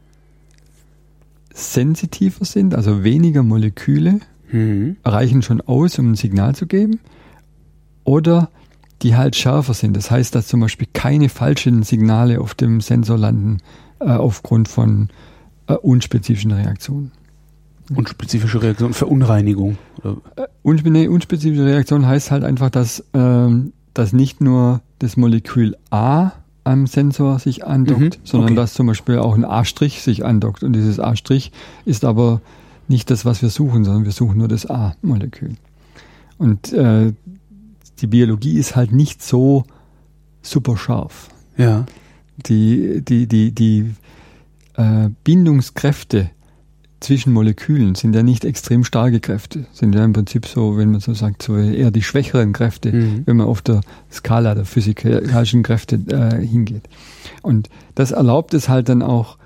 sensitiver sind, also weniger Moleküle mhm. reichen schon aus, um ein Signal zu geben. Oder die halt schärfer sind. Das heißt, dass zum Beispiel keine falschen Signale auf dem Sensor landen äh, aufgrund von äh, unspezifischen Reaktionen. Unspezifische Reaktion, Verunreinigung? Oder? Äh, unspe- nee, unspezifische Reaktion heißt halt einfach, dass, ähm, dass nicht nur das Molekül A am Sensor sich andockt, mhm, sondern okay. dass zum Beispiel auch ein A' sich andockt. Und dieses A' ist aber nicht das, was wir suchen, sondern wir suchen nur das A-Molekül. Und äh, die Biologie ist halt nicht so super scharf. Ja. Die, die, die, die äh, Bindungskräfte zwischen Molekülen sind ja nicht extrem starke Kräfte. Sind ja im Prinzip so, wenn man so sagt, so eher die schwächeren Kräfte, mhm. wenn man auf der Skala der physikalischen Kräfte äh, hingeht. Und das erlaubt es halt dann auch,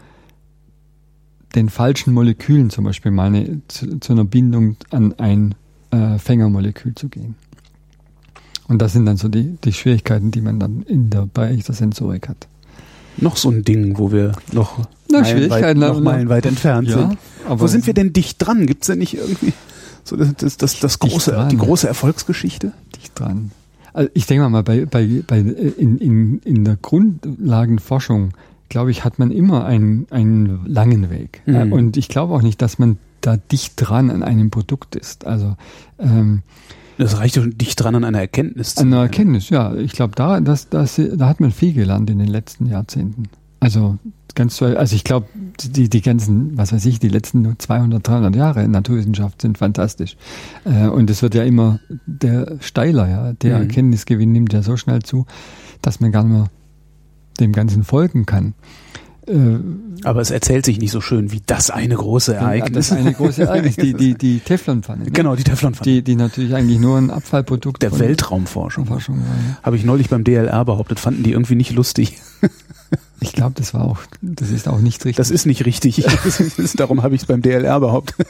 den falschen Molekülen zum Beispiel mal eine, zu, zu einer Bindung an ein äh, Fängermolekül zu gehen. Und das sind dann so die, die Schwierigkeiten, die man dann in der Bereich der Sensorik hat. Noch so ein Ding, wo wir noch, Na, Schwierigkeiten meilenweit, noch meilenweit entfernt ja, sind. Aber wo sind wir denn dicht dran? Gibt es denn nicht irgendwie so das, das, das, das große, die große Erfolgsgeschichte? Dicht dran. Also ich denke mal, bei, bei, bei in, in, in der Grundlagenforschung, glaube ich, hat man immer einen, einen langen Weg. Mhm. Und ich glaube auch nicht, dass man da dicht dran an einem Produkt ist. Also ähm, das reicht schon dicht dran an einer Erkenntnis. An einer Erkenntnis, ja. Ich glaube, da, das, das, da hat man viel gelernt in den letzten Jahrzehnten. Also ganz toll. Also ich glaube, die, die ganzen, was weiß ich, die letzten zweihundert, dreihundert Jahre in Naturwissenschaft sind fantastisch. Äh, und es wird ja immer der steiler, ja. Der mhm. Erkenntnisgewinn nimmt ja so schnell zu, dass man gar nicht mehr dem Ganzen folgen kann. Aber es erzählt sich nicht so schön wie das eine große Ereignis. Das eine große Ereignis, die, die, die Teflonpfanne. Ne? Genau, die Teflonpfanne. Die, die natürlich eigentlich nur ein Abfallprodukt der Weltraumforschung. Forschung war, ja. Habe ich neulich beim D L R behauptet, fanden die irgendwie nicht lustig. Ich glaube, das war auch, das ist auch nicht richtig. Das ist nicht richtig. Das ist, darum habe ich es beim D L R behauptet.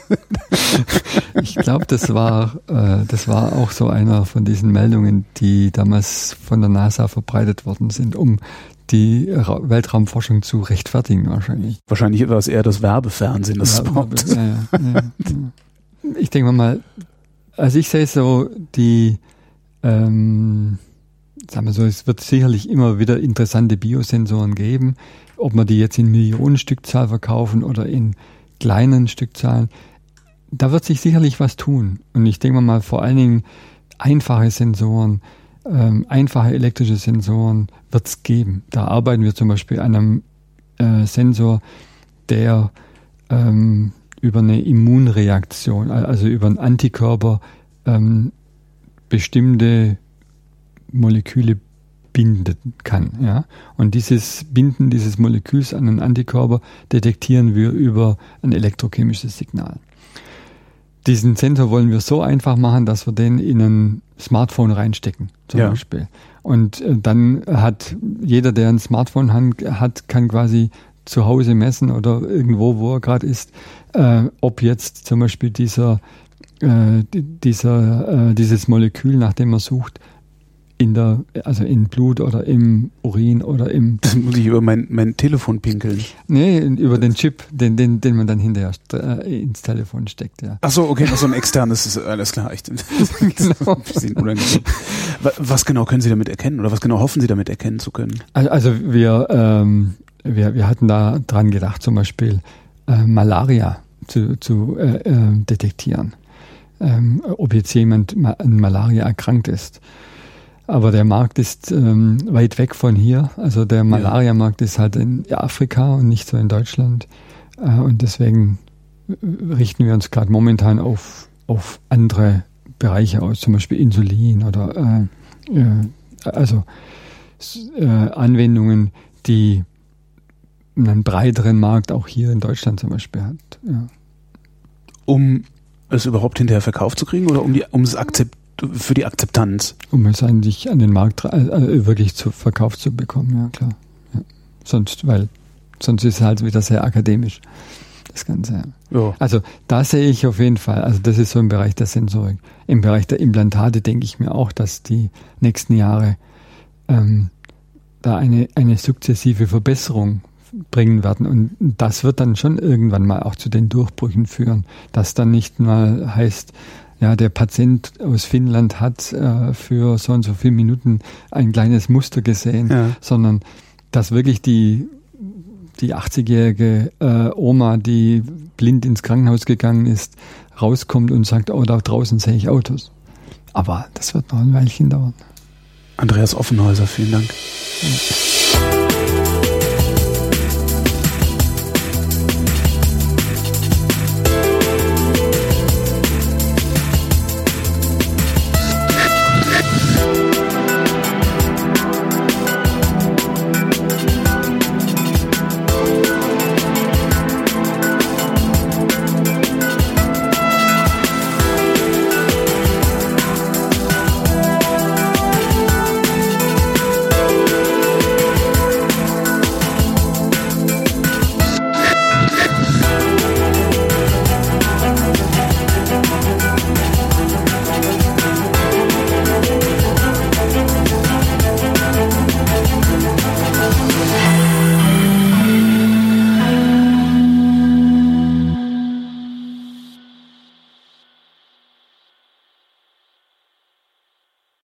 Ich glaube, das war, äh, das war auch so einer von diesen Meldungen, die damals von der NASA verbreitet worden sind, um die Weltraumforschung zu rechtfertigen wahrscheinlich. Wahrscheinlich war es eher das Werbefernsehen, das ja, Werbe, ja, ja, ja, ja. Ich denke mal, also ich sehe so, die, ähm, sagen wir so, es wird sicherlich immer wieder interessante Biosensoren geben, ob man die jetzt in Millionenstückzahl verkaufen oder in kleinen Stückzahlen. Da wird sich sicherlich was tun. Und ich denke mal, vor allen Dingen einfache Sensoren, Ähm, einfache elektrische Sensoren wird es geben. Da arbeiten wir zum Beispiel an einem äh, Sensor, der ähm, über eine Immunreaktion, also über einen Antikörper ähm, bestimmte Moleküle binden kann. Ja? Und dieses Binden dieses Moleküls an einen Antikörper detektieren wir über ein elektrochemisches Signal. Diesen Sensor wollen wir so einfach machen, dass wir den in ein Smartphone reinstecken, zum ja. Beispiel. Und äh, dann hat jeder, der ein Smartphone hat, kann quasi zu Hause messen oder irgendwo, wo er gerade ist, äh, ob jetzt zum Beispiel dieser, äh, dieser, äh, dieses Molekül, nach dem er sucht, in der, also in Blut oder im Urin oder im... Das muss ich über mein, mein Telefon pinkeln. Nee, über den Chip, den, den, den man dann hinterher äh, ins Telefon steckt, ja. Ach so, okay, noch so ein externes, ist alles klar. Ich, genau. Was genau können Sie damit erkennen oder was genau hoffen Sie damit erkennen zu können? Also, also wir, ähm, wir, wir hatten da dran gedacht, zum Beispiel äh, Malaria zu, zu äh, äh, detektieren. Ähm, ob jetzt jemand an Malaria erkrankt ist. Aber der Markt ist ähm, weit weg von hier. Also der Malaria-Markt ist halt in Afrika und nicht so in Deutschland. Äh, und deswegen richten wir uns gerade momentan auf, auf andere Bereiche aus, zum Beispiel Insulin oder äh, äh, also äh, Anwendungen, die einen breiteren Markt auch hier in Deutschland zum Beispiel hat. Ja. Um es überhaupt hinterher verkauft zu kriegen oder um die um es akzept für die Akzeptanz? Um es eigentlich an den Markt äh, wirklich zu verkauft zu bekommen, ja klar. Ja. Sonst, weil sonst ist es halt wieder sehr akademisch, das Ganze. Ja. Also da sehe ich auf jeden Fall, also das ist so im Bereich der Sensorik. Im Bereich der Implantate denke ich mir auch, dass die nächsten Jahre ähm, da eine, eine sukzessive Verbesserung bringen werden. Und das wird dann schon irgendwann mal auch zu den Durchbrüchen führen, dass dann nicht mal heißt, ja, der Patient aus Finnland hat äh, für so und so viele Minuten ein kleines Muster gesehen, ja. sondern dass wirklich die, die achtzigjährige äh, Oma, die blind ins Krankenhaus gegangen ist, rauskommt und sagt, oh, da draußen sehe ich Autos. Aber das wird noch ein Weilchen dauern. Andreas Offenhäuser, vielen Dank. Ja.